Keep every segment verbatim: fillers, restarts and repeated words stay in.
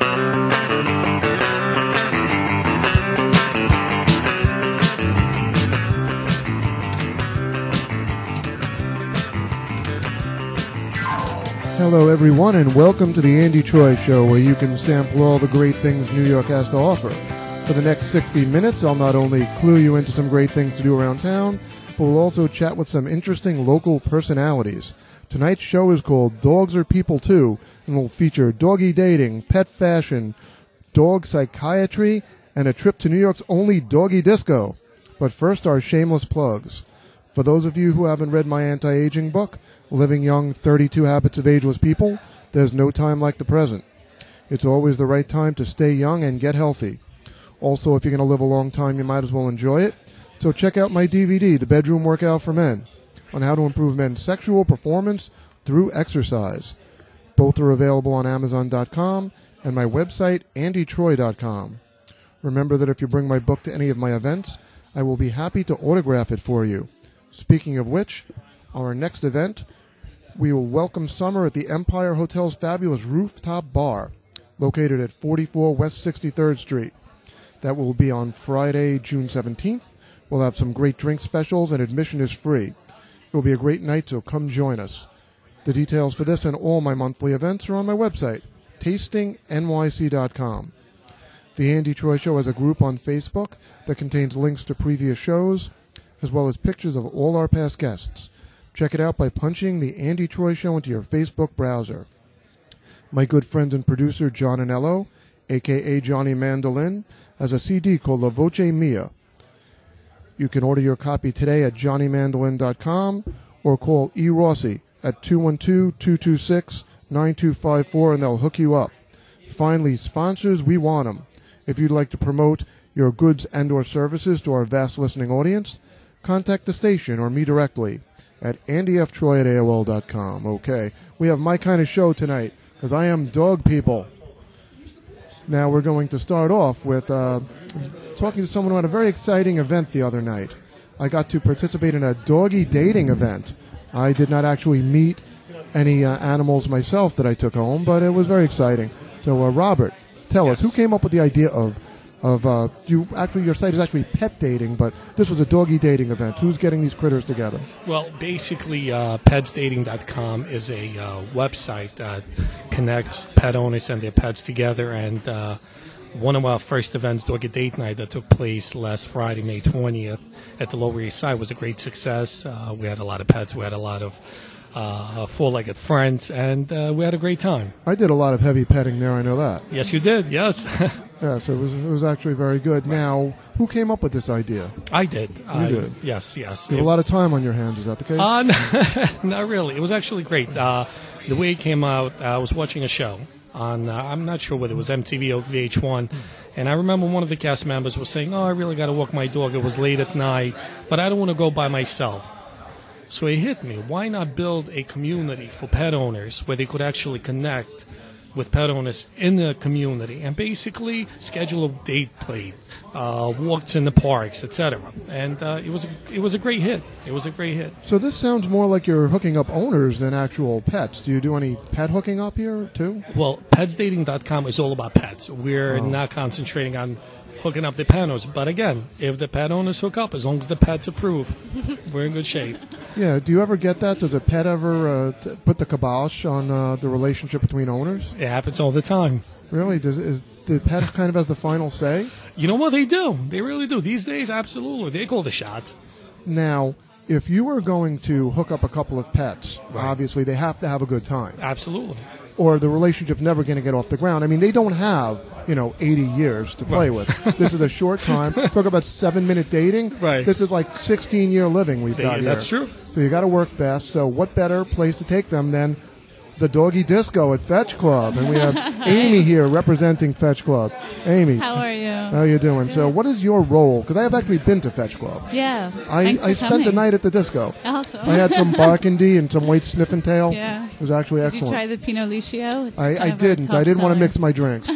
Hello, everyone, and welcome to the Andy Troy Show, where you can sample all the great things New York has to offer. For the next sixty minutes, I'll not only clue you into some great things to do around town, but we'll also chat with some interesting local personalities. Tonight's show is called Dogs Are People Too, and will feature doggy dating, pet fashion, dog psychiatry, and a trip to New York's only doggy disco. But first, our shameless plugs. For those of you who haven't read my anti-aging book, Living Young, thirty-two Habits of Ageless People, there's no time like the present. It's always the right time to stay young and get healthy. Also, if you're going to live a long time, you might as well enjoy it. So check out my D V D, The Bedroom Workout for Men, on how to improve men's sexual performance through exercise. Both are available on Amazon dot com and my website, Andy Troy dot com. Remember that if you bring my book to any of my events, I will be happy to autograph it for you. Speaking of which, our next event, we will welcome summer at the Empire Hotel's fabulous rooftop bar, located at forty-four West sixty-third Street. That will be on Friday, June seventeenth. We'll have some great drink specials, and admission is free. It will be a great night, so come join us. The details for this and all my monthly events are on my website, tasting N Y C dot com. The Andy Troy Show has a group on Facebook that contains links to previous shows, as well as pictures of all our past guests. Check it out by punching the Andy Troy Show into your Facebook browser. My good friend and producer, John Anello, a k a. Johnny Mandolin, has a C D called La Voce Mia. You can order your copy today at johnny mandolin dot com or call E. Rossi at two one two, two two six, nine two five four and they'll hook you up. Finally, sponsors, we want them. If you'd like to promote your goods and or services to our vast listening audience, contact the station or me directly at andy f troy at a o l dot com. Okay, we have my kind of show tonight, because I am dog people. Now we're going to start off with uh, talking to someone who had a very exciting event the other night. I got to participate in a doggy dating event. I did not actually meet any uh, animals myself that I took home, but it was very exciting. So, uh, Robert, tell Yes. us, who came up with the idea of Of uh, you actually, your site is actually pet dating, but this was a doggy dating event. Who's getting these critters together? Well, basically, uh, pets dating dot com is a uh, website that connects pet owners and their pets together. And uh, one of our first events, Doggy Date Night, that took place last Friday, May twentieth, at the Lower East Side, was a great success. Uh, we had a lot of pets. We had a lot of uh, four-legged friends, and uh, we had a great time. I did a lot of heavy petting there. I know that. Yes, you did. Yes. Yes, it was it was actually very good. Now, who came up with this idea? I did. You I, did? Yes, yes. You have a lot of time on your hands. Is that the case? Uh, no, not really. It was actually great. Uh, the way it came out, uh, I was watching a show on, uh, I'm not sure whether it was M T V or V H one, and I remember one of the cast members was saying, oh, I really got to walk my dog. It was late at night, but I don't want to go by myself. So it hit me. Why not build a community for pet owners where they could actually connect with pet owners in the community and basically schedule a date play, uh, walks in the parks, et cetera. And uh, it was a, it was a great hit. It was a great hit. So this sounds more like you're hooking up owners than actual pets. Do you do any pet hooking up here too? Well, pets dating dot com is all about pets. We're Oh. not concentrating on hooking up the pet owners. But again, if the pet owners hook up, as long as the pets approve, we're in good shape. Yeah. Do you ever get that? Does a pet ever uh, t- put the kibosh on uh, the relationship between owners? It happens all the time. Really? Does is the pet kind of has the final say? You know what? They do. They really do. These days, absolutely. They call the shots. Now, if you were going to hook up a couple of pets, Right. obviously they have to have a good time, Absolutely. or the relationship's never going to get off the ground. I mean, they don't have, you know, eighty years to play Right. with. This is a short time. Talk about seven-minute dating. Right. This is like sixteen-year living we've got here. That's true. So you got to work best. So what better place to take them than the Doggy Disco at Fetch Club? And we have Amy here representing Fetch Club. Amy, How are you? how you doing? So what is your role? Because I have actually been to Fetch Club. Yeah. I, Thanks for I spent coming. the night at the disco. Awesome. I had some Barkindi and some White Sniffin' Tail. Yeah. It was actually Did excellent. you try the Pinot Licio? It's I, kind I of our didn't. top I didn't want to seller. mix my drinks.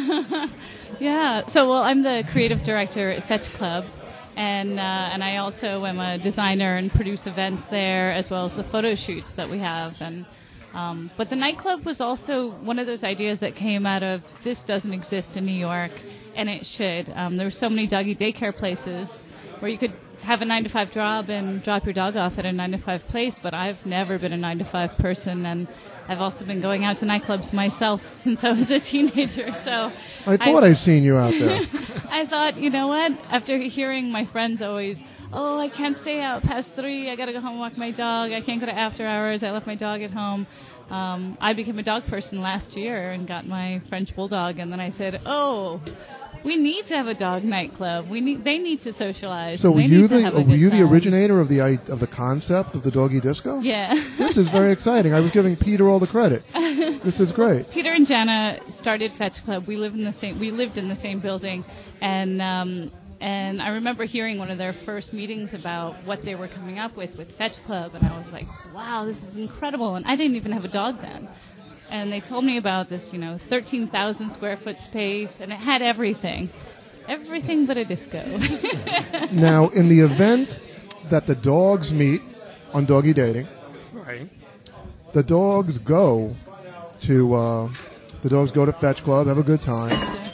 Yeah. So, well, I'm the creative director at Fetch Club, and uh, and I also am a designer and produce events there, as well as the photo shoots that we have. And Um, but the nightclub was also one of those ideas that came out of this doesn't exist in New York, and it should. Um, there were so many doggy daycare places where you could have a nine to five job and drop your dog off at a nine to five place, but I've never been a nine to five person, and I've also been going out to nightclubs myself since I was a teenager. So I thought I'd seen you out there. I thought, you know what? After hearing my friends always, oh, I can't stay out past three. I got to go home and walk my dog. I can't go to after hours. I left my dog at home. Um, I became a dog person last year and got my French bulldog, and then I said, oh, we need to have a dog nightclub. We need. They need to socialize. So were they you need to the have a were good you the time. originator of the i- of the concept of the doggy disco? Yeah. This is very exciting. I was giving Peter all the credit. This is great. Peter and Jana started Fetch Club. We live in the same. We lived in the same building, and um, and I remember hearing one of their first meetings about what they were coming up with with Fetch Club, and I was like, wow, this is incredible. And I didn't even have a dog then. And they told me about this, you know, thirteen thousand square foot space, and it had everything. Everything but a disco. Now, in the event that the dogs meet on doggy dating, Right. the dogs go to uh, the dogs go to Fetch Club, have a good time.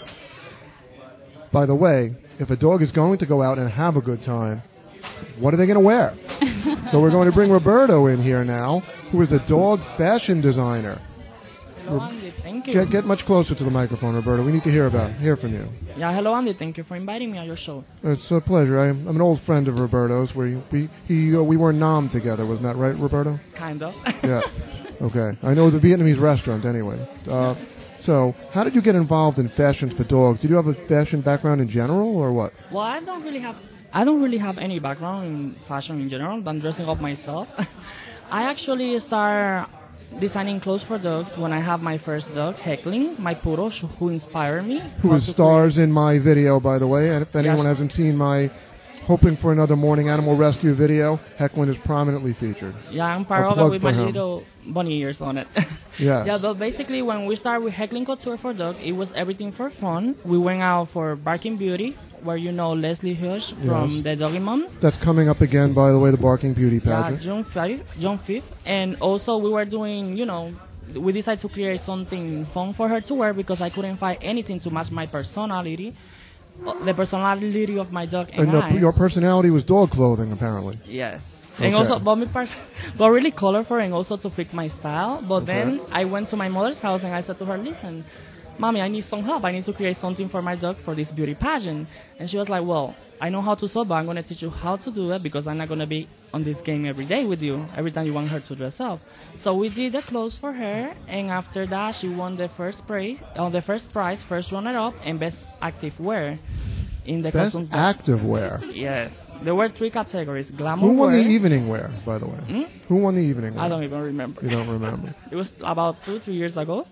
By the way, if a dog is going to go out and have a good time, what are they going to wear? So we're going to bring Roberto in here now, who is a dog fashion designer. Hello, Andy. Thank you. Get, get much closer to the microphone, Roberto. We need to hear about hear from you. Yeah, hello, Andy. Thank you for inviting me on your show. It's a pleasure. I, I'm an old friend of Roberto's. We we he uh, we were Nam together, wasn't that right, Roberto? Kind of. Yeah. Okay. I know it's a Vietnamese restaurant anyway. Uh, so, how did you get involved in fashions for dogs? Did you have a fashion background in general, or what? Well, I don't really have. I don't really have any background in fashion in general than dressing up myself. I actually start designing clothes for dogs when I have my first dog, Heckling, my poodle, sh- who inspired me. Who how is to stars in my video, by the way? And if anyone Yes. hasn't seen my Hoping for Another Morning Animal Rescue video, Hecklin is prominently featured. create- Yeah, I'm A proud of plug it with for my him. little bunny ears on it. Yes. Yeah, but basically when we started with Heckling Couture for Dog, it was everything for fun. We went out for Barking Beauty, where you know Leslie Hush from Yes. the Doggy Moms. That's coming up again, by the way, the Barking Beauty Yeah, pageant. June fifth, June fifth. And also we were doing, you know, we decided to create something fun for her to wear because I couldn't find anything to match my personality, uh, the personality of my dog and, And the, I. your personality was dog clothing, apparently. Yes. Okay. And also, but, me pers- but really colorful and also to fit my style. But Okay. then I went to my mother's house and I said to her, listen, Mommy, I need some help. I need to create something for my dog for this beauty pageant. And she was like, well, I know how to sew, but I'm going to teach you how to do it because I'm not going to be on this game every day with you, every time you want her to dress up. So we did the clothes for her, and after that, she won the first prize, uh, the first prize, first runner-up, and best active wear in the Best custom. active wear. Yes. There were three categories. Glamour Who won wear. the evening wear, by the way? Who won the evening wear? I don't even remember. You don't remember. It was about two, three years ago.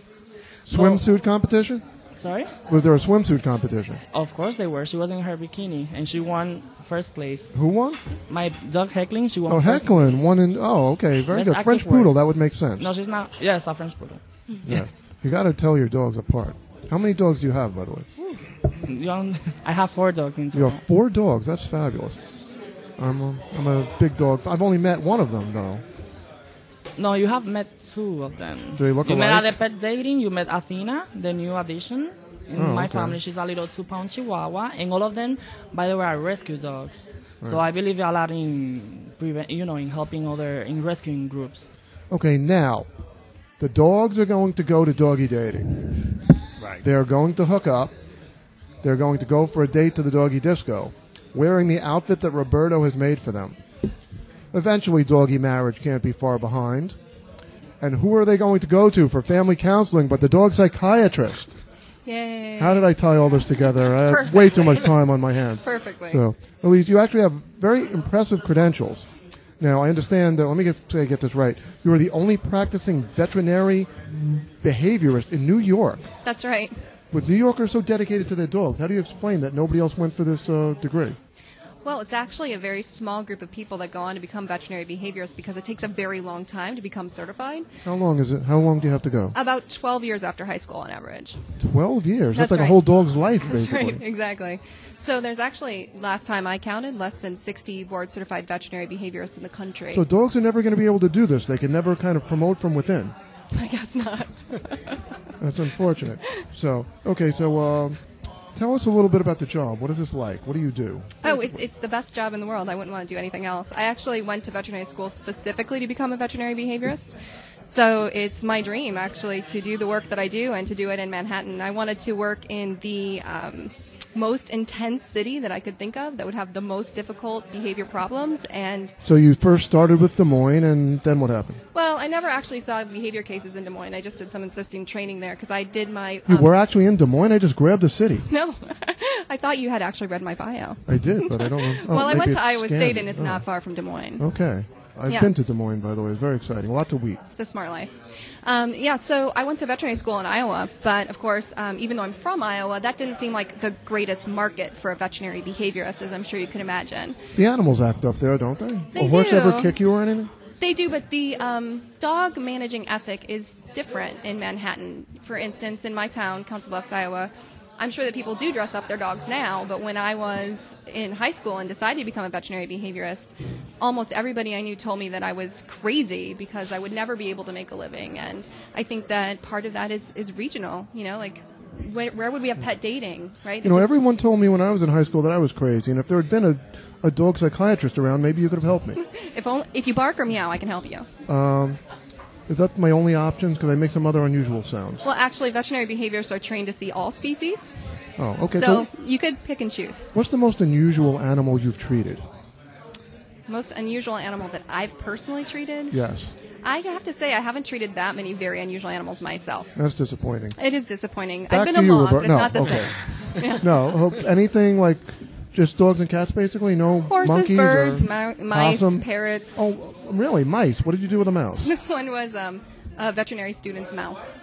Swimsuit competition? Sorry? Was there a swimsuit competition? Of course they were. She was in her bikini, and she won first place. Who won? My dog Heckling, she won Oh, first. Hecklin won in. Oh, okay, very Best good. active French wear. poodle. That would make sense. No, she's not. Yes, a French poodle. Yeah. You got to tell your dogs apart. How many dogs do you have, by the way? Young, I have four dogs in You total. have four dogs. That's fabulous. I'm a, I'm a big dog. I've only met one of them, though. No, you have met two of them. Do they look You met alike? at the pet dating. You met Athena, the new addition. In Oh, my okay. family, she's a little two-pound Chihuahua, and all of them, by the way, are rescue dogs. So I believe a lot in, prevent, you know, in helping other, in rescuing groups. Okay, now, the dogs are going to go to doggy dating. Right. They're going to hook up. They're going to go for a date to the doggy disco, wearing the outfit that Roberto has made for them. Eventually, doggy marriage can't be far behind. And who are they going to go to for family counseling but the dog psychiatrist? Yay. How did I tie all this together? I have way too much time on my hands. Perfectly. So, Elise, you actually have very impressive credentials. Now, I understand that, let me get, say, get this right. You are the only practicing veterinary behaviorist in New York. That's right. With New Yorkers so dedicated to their dogs, how do you explain that nobody else went for this uh, degree? Well, it's actually a very small group of people that go on to become veterinary behaviorists because it takes a very long time to become certified. How long is it? How long do you have to go? About twelve years after high school on average. twelve years? That's, That's like right. a whole dog's life, That's basically. right, exactly. So there's actually, last time I counted, less than sixty board-certified veterinary behaviorists in the country. So dogs are never going to be able to do this. They can never kind of promote from within. I guess not. That's unfortunate. So, okay, so uh, tell us a little bit about the job. What is this like? What do you do? Oh, it, it's the best job in the world. I wouldn't want to do anything else. I actually went to veterinary school specifically to become a veterinary behaviorist. So it's my dream, actually, to do the work that I do and to do it in Manhattan. I wanted to work in the um, most intense city that I could think of that would have the most difficult behavior problems. And, So you first started with Des Moines, and then what happened? well, I never actually saw behavior cases in Des Moines. I just did some existing training there because I did my... You um, were actually in Des Moines? I just grabbed the city. No. I thought you had actually read my bio. I did, but I don't know. Oh, well, I maybe went to it's Iowa scanned. State, and it's Oh. not far from Des Moines. Okay. I've Yeah. been to Des Moines, by the way. It's very exciting. A lot to eat. It's the smart life. Um, yeah, so I went to veterinary school in Iowa, but of course, um, even though I'm from Iowa, that didn't seem like the greatest market for a veterinary behaviorist, as I'm sure you can imagine. The animals act up there, don't they? They A horse do. ever kick you or anything? They do, but the um, dog managing ethic is different in Manhattan. For instance, in my town, Council Bluffs, Iowa, I'm sure that people do dress up their dogs now, but when I was in high school and decided to become a veterinary behaviorist, almost everybody I knew told me that I was crazy because I would never be able to make a living. And I think that part of that is, is regional, you know, like where, where would we have pet dating, right? You know, everyone told me when I was in high school that I was crazy, and if there had been a, a dog psychiatrist around, maybe you could have helped me. If, only, if you bark or meow, I can help you. Is that my only options? Because I make some other unusual sounds. Well, actually, veterinary behaviorists are trained to see all species, Oh, okay. so, So, you could pick and choose. what's the most unusual animal you've treated? Most unusual animal that I've personally treated? Yes. I have to say I haven't treated that many very unusual animals myself. That's disappointing. It is disappointing. Back I've been to a you, mom, Roberta. but it's No, not the okay. same. Yeah. No, hope- anything like just dogs and cats, basically? No Horses, monkeys birds, or mi- mice, possum? parrots. Oh, really? Mice? What did you do with a mouse? This one was um, a veterinary student's mouse.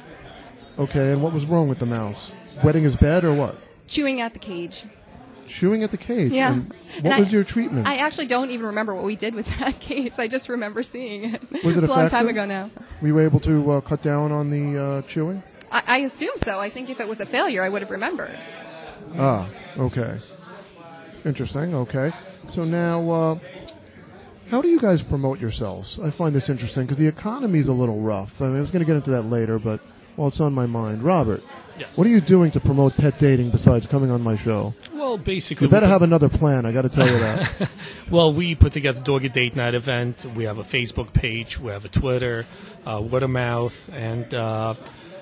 Okay, and what was wrong with the mouse? Wetting his bed or what? Chewing at the cage. Chewing at the cage. Yeah. And And what I- was your treatment? I actually don't even remember what we did with that case. I just remember seeing it. Was it it's a long time effective? ago now. Were you able to uh, cut down on the uh, chewing? I, I assume so. I think if it was a failure, I would have remembered. Ah, okay. Interesting, okay. So now, uh, how do you guys promote yourselves? I find this interesting because the economy's a little rough. I, mean, I was going to get into that later, but, well, it's on my mind. Robert, Yes. what are you doing to promote pet dating besides coming on my show? Well, basically, You better we put- have another plan, I got to tell you that. Well, we put together Doggy Date Night event. We have a Facebook page. We have a Twitter, uh, word of mouth, and uh,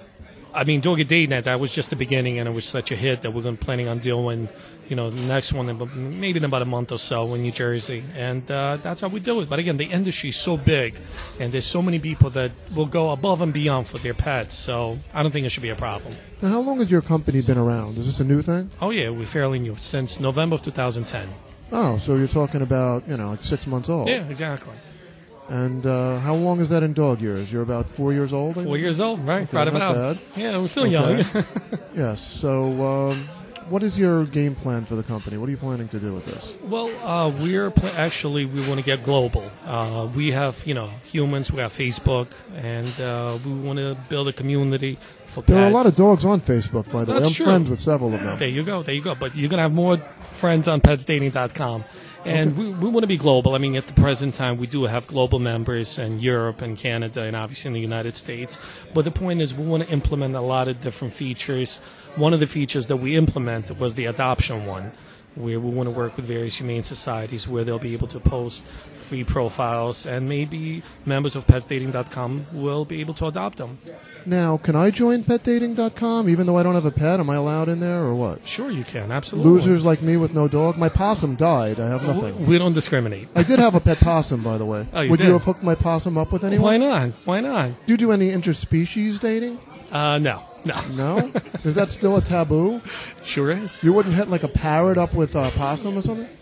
I mean, Doggy Date Night. That was just the beginning, and it was such a hit that we're going planning on doing. You know, the next one, in about- maybe in about a month or so in New Jersey, and uh, that's how we do it. But again, the industry is so big, and there's so many people that will go above and beyond for their pets. So I don't think it should be a problem. Now, how long has your company been around? Is this a new thing? Oh yeah, we're fairly new since November of two thousand ten. Oh, so you're talking about, you know, like six months old. Yeah, exactly. And uh, how long is that in dog years? You're about four years old? I Four think? years old, right? Okay, right not about. bad. Yeah, we're still Okay. young. Yes. So, um, what is your game plan for the company? What are you planning to do with this? Well, uh, we're pl- actually we want to get global. Uh, we have you know humans, we have Facebook, and uh, we want to build a community for pets. There are a lot of dogs on Facebook, by the way. That's I'm true. friends with several of them. There you go, there you go. But you're gonna have more friends on pets dating dot com. And we, we want to be global. I mean, at the present time, we do have global members in Europe and Canada and obviously in the United States. But the point is we want to implement a lot of different features. One of the features that we implemented was the adoption one, where we want to work with various humane societies where they'll be able to post free profiles, and maybe members of pets dating dot com will be able to adopt them. Now, can I join pet dating dot com even though I don't have a pet? Am I allowed in there or what? Sure, you can. Absolutely. Losers like me with no dog? My possum died. I have nothing. We don't discriminate. I did have a pet possum, by the way. Oh, you Would did? you have hooked my possum up with anyone? Why not? Why not? Do you do any interspecies dating? Uh, no. No. No? Is that still a taboo? Sure is. You wouldn't hit like a parrot up with a possum or something?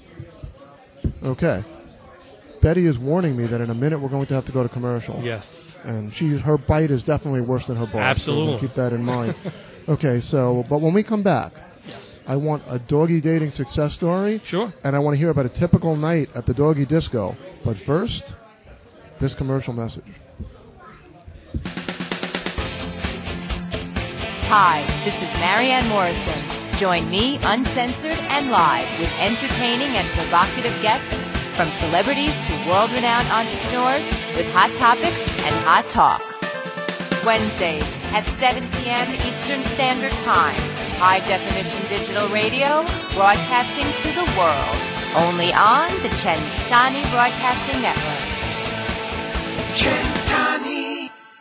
Okay. Betty is warning me that in a minute we're going to have to go to commercial. Yes. And she, her bite is definitely worse than her bark. Absolutely. So keep that in mind. Okay, so, but when we come back, Yes. I want a doggy dating success story. Sure. And I want to hear about a typical night at the doggy disco. But first, this commercial message. Hi, this is Marianne Morrison. Join me, uncensored and live, with entertaining and provocative guests from celebrities to world-renowned entrepreneurs with hot topics and hot talk. Wednesdays at seven p.m. Eastern Standard Time. High-definition digital radio, broadcasting to the world. Only on the Centani Broadcasting Network. Centani.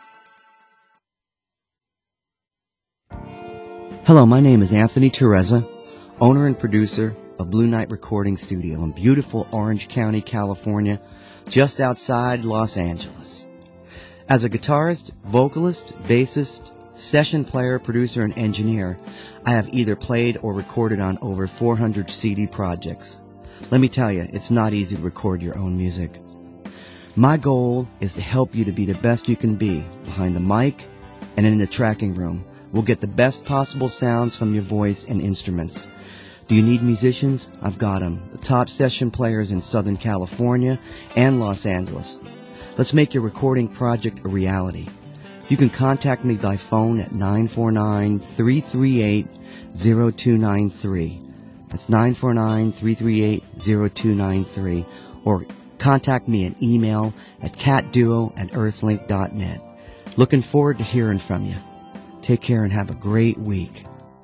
Hello, my name is Anthony Teresa, owner and producer of Blue Night Recording Studio in beautiful Orange County, California, just outside Los Angeles. As a guitarist, vocalist, bassist, session player, producer, and engineer, I have either played or recorded on over four hundred C D projects. Let me tell you, it's not easy to record your own music. My goal is to help you to be the best you can be behind the mic and in the tracking room. We'll get the best possible sounds from your voice and instruments. Do you need musicians? I've got them. The top session players in Southern California and Los Angeles. Let's make your recording project a reality. You can contact me by phone at nine four nine, three three eight, zero two nine three. That's nine four nine, three three eight, zero two nine three. Or contact me at email at catduo at earthlink dot net. Looking forward to hearing from you. Take care and have a great week.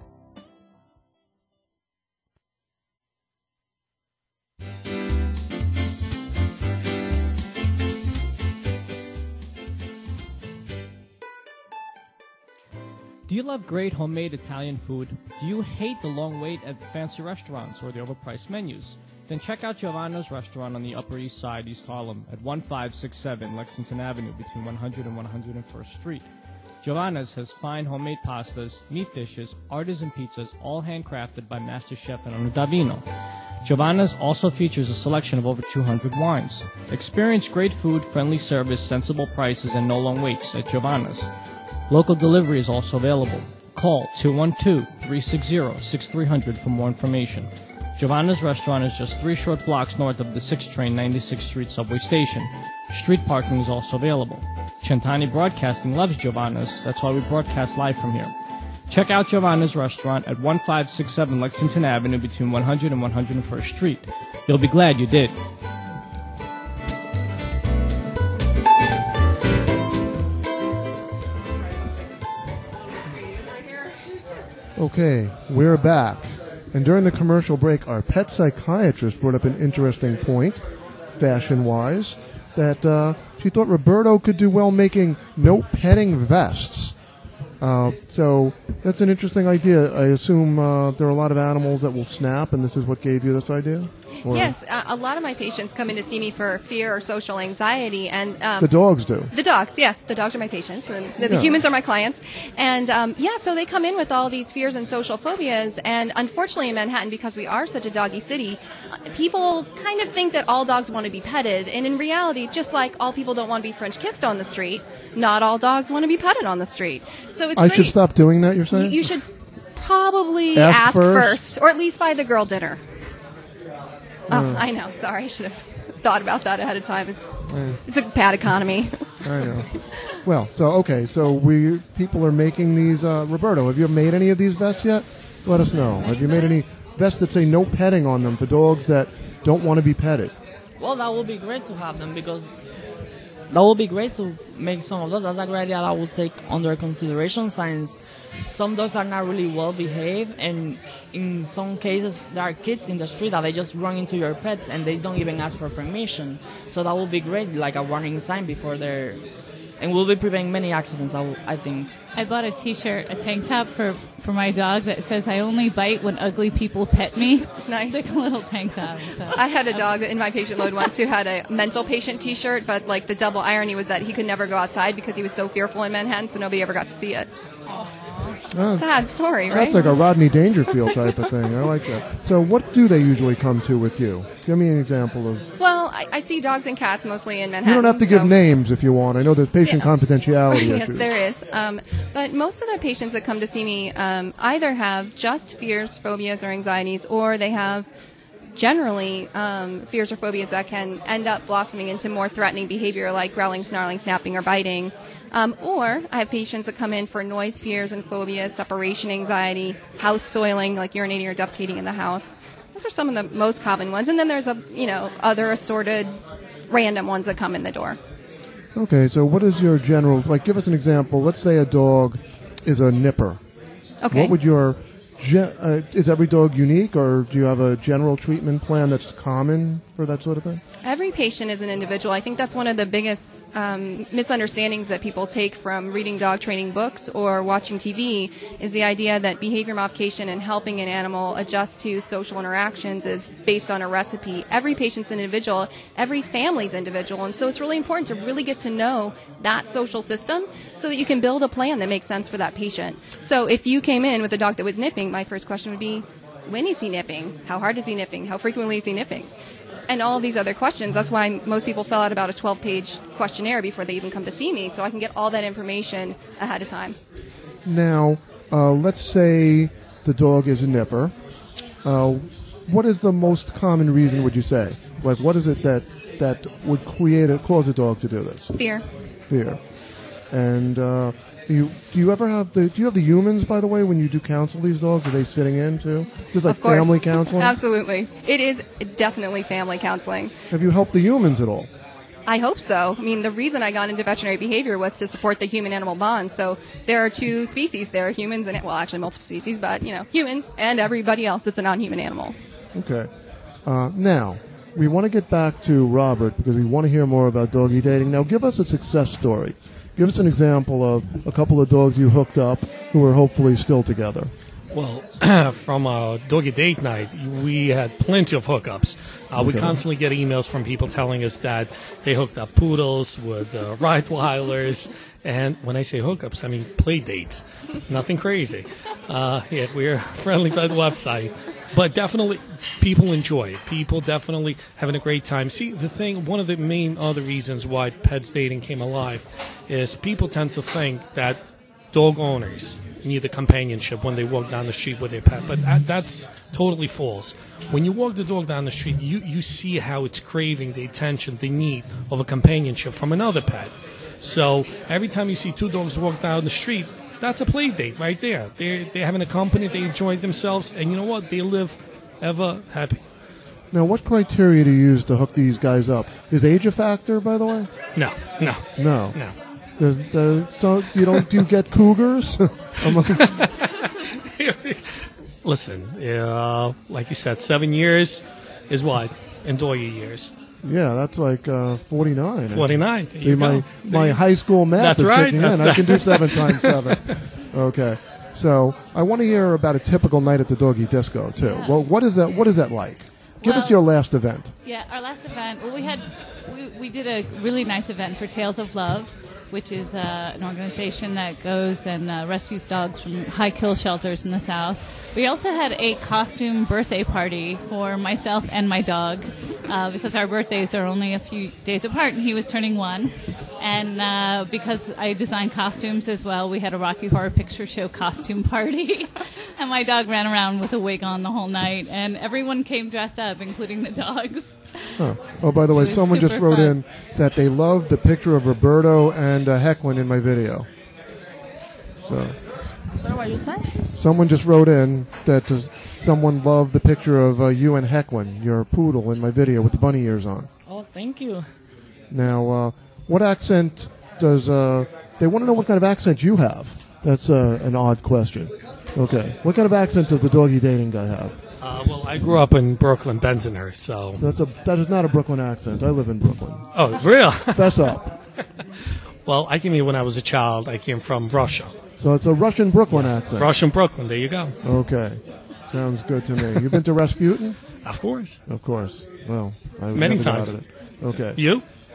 Do you love great homemade Italian food? Do you hate the long wait at fancy restaurants or the overpriced menus? Then check out Giovanna's Restaurant on the Upper East Side, East Harlem, at one five six seven Lexington Avenue between one hundred and one hundred first Street. Giovanna's has fine homemade pastas, meat dishes, artisan pizzas, all handcrafted by Master Chef Fernando Davino. Giovanna's also features a selection of over two hundred wines. Experience great food, friendly service, sensible prices, and no long waits at Giovanna's. Local delivery is also available. Call two one two, three six zero, six three zero zero for more information. Giovanna's Restaurant is just three short blocks north of the six train, ninety-sixth Street subway station. Street parking is also available. Centani Broadcasting loves Giovanna's. That's why we broadcast live from here. Check out Giovanna's Restaurant at one five six seven Lexington Avenue between one hundred and one hundred first Street. You'll be glad you did. Okay, we're back. And during the commercial break, our pet psychiatrist brought up an interesting point, fashion-wise, that uh, she thought Roberto could do well making no-petting vests. Uh, so that's an interesting idea. I assume uh, there are a lot of animals that will snap, and this is what gave you this idea? Or Yes, uh, a lot of my patients come in to see me for fear or social anxiety, and um, the dogs do. The dogs, yes, the dogs are my patients. The, the, the Yeah. humans are my clients, and um, yeah, so they come in with all these fears and social phobias. And unfortunately, in Manhattan, because we are such a doggy city, uh, people kind of think that all dogs want to be petted, and in reality, just like all people don't want to be French kissed on the street, not all dogs want to be petted on the street. So it's I great. should stop doing that, you're You, saying? you should probably Ask ask, first? first, or at least buy the girl dinner. Oh, I know. Sorry, I should have thought about that ahead of time. It's it's a bad economy. I know. Well, so, okay, so we people are making these. Uh, Roberto, have you made any of these vests yet? Let us know. Have you made any vests that say no petting on them for dogs that don't want to be petted? Well, that would be great to have them because that would be great to make some of those. That's a great idea that I would take under consideration since some dogs are not really well behaved, and in some cases there are kids in the street that they just run into your pets and they don't even ask for permission. So that would be great, like a warning sign before they're, and we'll be preventing many accidents, I, w- I think. I bought a T-shirt, a tank top for, for my dog that says, "I only bite when ugly people pet me." Nice. It's like a little tank top. So. I had a dog in my patient load once who had a mental patient T-shirt, but like the double irony was that he could never go outside because he was so fearful in Manhattan, so nobody ever got to see it. Oh, Sad story, right? that's like a Rodney Dangerfield type of thing. I like that. So what do they usually come to with you? Give me an example of... Well, I, I see dogs and cats mostly in Manhattan. You don't have to give so- names if you want. I know there's patient Yeah. confidentiality yes, issues. there is. Um, but most of the patients that come to see me um, either have just fears, phobias, or anxieties, or they have generally um, fears or phobias that can end up blossoming into more threatening behavior like growling, snarling, snapping, or biting. Um, or I have patients that come in for noise fears and phobias, separation anxiety, house soiling, like urinating or defecating in the house. Those are some of the most common ones. And then there's a you know other assorted random ones that come in the door. Okay, so what is your general... Like, give us an example. Let's say a dog is a nipper. Okay. What would your... Ge- uh, is every dog unique, or do you have a general treatment plan that's common for that sort of thing? Every patient is an individual. I think that's one of the biggest um, misunderstandings that people take from reading dog training books or watching T V is the idea that behavior modification and helping an animal adjust to social interactions is based on a recipe. Every patient's an individual. Every family's individual. And so it's really important to really get to know that social system so that you can build a plan that makes sense for that patient. So if you came in with a dog that was nipping, my first question would be, when is he nipping? How hard is he nipping? How frequently is he nipping? And all of these other questions. That's why most people fill out about a twelve-page questionnaire before they even come to see me, so I can get all that information ahead of time. Now, uh, let's say the dog is a nipper. Uh, what is the most common reason, would you say? Like, what is it that, that would create a, cause a dog to do this? Fear. Fear. And uh, do you do you ever have the do you have the humans, by the way, when you do counsel these dogs? Are they sitting in too? Just like Of course. family counseling? Absolutely. It is definitely family counseling. Have you helped the humans at all? I hope so. I mean, the reason I got into veterinary behavior was to support the human-animal bond. So there are two species. There are humans and, well, actually multiple species, but, you know, humans and everybody else that's a non-human animal. Okay. Uh, now, we want to get back to Robert because we want to hear more about doggy dating. Now, give us a success story. Give us an example of a couple of dogs you hooked up who are hopefully still together. Well, from a doggy date night, we had plenty of hookups. Uh, We Okay. constantly get emails from people telling us that they hooked up poodles with uh, Rottweilers. And when I say hookups, I mean play dates. Nothing crazy. Uh, yeah, we're friendly by the website. But definitely, people enjoy it. People definitely having a great time. See, the thing, one of the main other reasons why pets dating came alive is people tend to think that dog owners need the companionship when they walk down the street with their pet. But that, that's totally false. When you walk the dog down the street, you, you see how it's craving the attention, the need of a companionship from another pet. So every time you see two dogs walk down the street, that's a play date right there. They're, they're having a company, they enjoy themselves, and you know what? They live ever happy. Now, what criteria do you use to hook these guys up? Is age a factor, by the way? No, no, No. no. Does, does, so you don't do you get cougars? Listen, uh, like you said, seven years is what? In doggy years. Yeah, that's like uh, forty-nine. forty-nine. There See, you my, go. There my you- high school math That's is right. kicking That's in. I can do seven times seven. Okay. So I want to hear about a typical night at the doggy disco, too. Yeah. Well, what is that? What is that like? Give us Well- your last event. Yeah, our last event, well, we had, we, we did a really nice event for Tales of Love, which is uh, an organization that goes and uh, rescues dogs from high kill shelters in the South. We also had a costume birthday party for myself and my dog uh, because our birthdays are only a few days apart, and he was turning one. And uh, because I designed costumes as well, we had a Rocky Horror Picture Show costume party. And my dog ran around with a wig on the whole night, and everyone came dressed up, including the dogs. Huh. Oh, by the way, It was someone just super wrote fun. in that they loved the picture of Roberto and uh, Hequin in my video. So, Sorry, what you say? someone just wrote in that uh, someone loved the picture of uh, you and Hequin, your poodle, in my video with the bunny ears on. Oh, thank you. Now, uh, what accent does... Uh, they want to know what kind of accent you have. That's uh, an odd question. Okay. What kind of accent does the doggy dating guy have? Uh, well, I grew up in Brooklyn, Bensonhurst, so... So that's a, that is not a Brooklyn accent. I live in Brooklyn. Oh, real? Fess up. Well, I came here when I was a child. I came from Russia. So it's a Russian Brooklyn accent. Russian Brooklyn, there you go. Okay. Sounds good to me. You've been to Rasputin? Of course. Of course. Well, I Many haven't times. doubted it. Okay. You?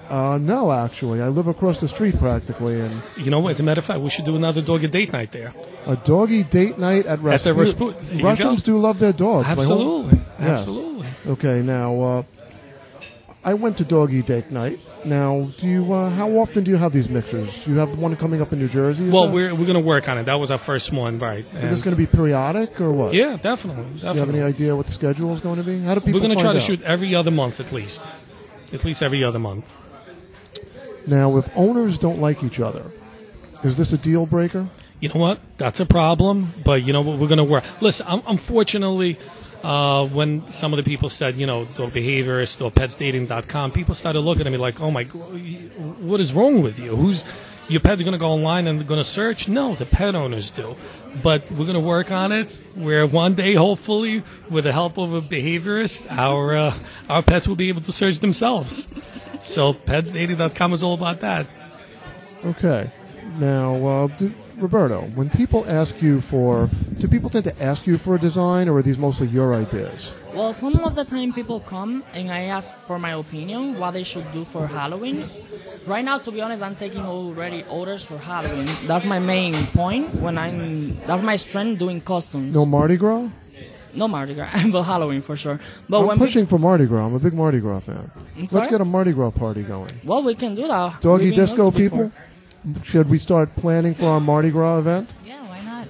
Uh, no, actually. I live across the street practically. And You know, as a matter of fact, we should do another doggy date night there. a doggy date night at At the Rasputin. Rasputin. There you Russians go. do love their dogs. My whole- Absolutely. Yes. Absolutely. Okay, now, uh, I went to doggy date night. Now, do you? Uh, how often do you have these mixers? You have one coming up in New Jersey? is Well, that? we're we're going to work on it. That was our first one, right? Is this And- going to be periodic or what? yeah, definitely. Do you have definitely. any idea what the schedule is going to be? How do people We're going to find try to out? shoot every other month at least. At least every other month. Now, if owners don't like each other, is this a deal breaker? You know what? That's a problem, but you know what? We're going to work. Listen, um, unfortunately, uh, when some of the people said, you know, dog behaviorist or pets dating dot com, people started looking at me like, oh my, g- what is wrong with you? Who's your pet's going to go online and going to search? No, the pet owners do. But we're going to work on it where one day, hopefully, with the help of a behaviorist, our uh, our pets will be able to search themselves. So pets dating dot com is all about that. Okay. Now, uh, do, Roberto, when people ask you for, do people tend to ask you for a design, or are these mostly your ideas? Well, some of the time people come and I ask for my opinion, what they should do for Halloween. Right now, to be honest, I'm taking already orders for Halloween. That's my main point. When I'm, that's my strength, doing costumes. No Mardi Gras? No Mardi Gras, but Halloween for sure. But I'm when pushing for Mardi Gras. I'm a big Mardi Gras fan. I'm Let's sorry? get a Mardi Gras party going. Well, we can do that. Doggy We've been disco looking people? before. Should we start planning for our Mardi Gras event? Yeah, why not?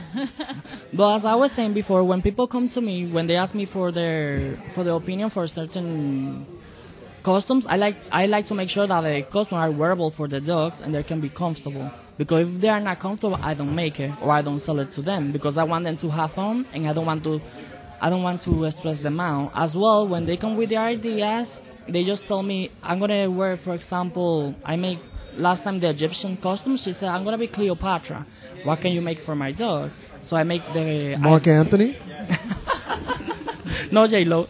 But as I was saying before, when people come to me, when they ask me for their for their opinion for certain costumes, I like I like to make sure that the costumes are wearable for the dogs and they can be comfortable. Because if they are not comfortable, I don't make it or I don't sell it to them because I want them to have fun and I don't want to I don't want to stress them out. As well, when they come with their ideas, they just tell me I'm gonna wear, for example, I make. Last time the Egyptian costume, she said, I'm going to be Cleopatra. What can you make for my dog? So I make the... Mark I, Anthony? no J-Lo.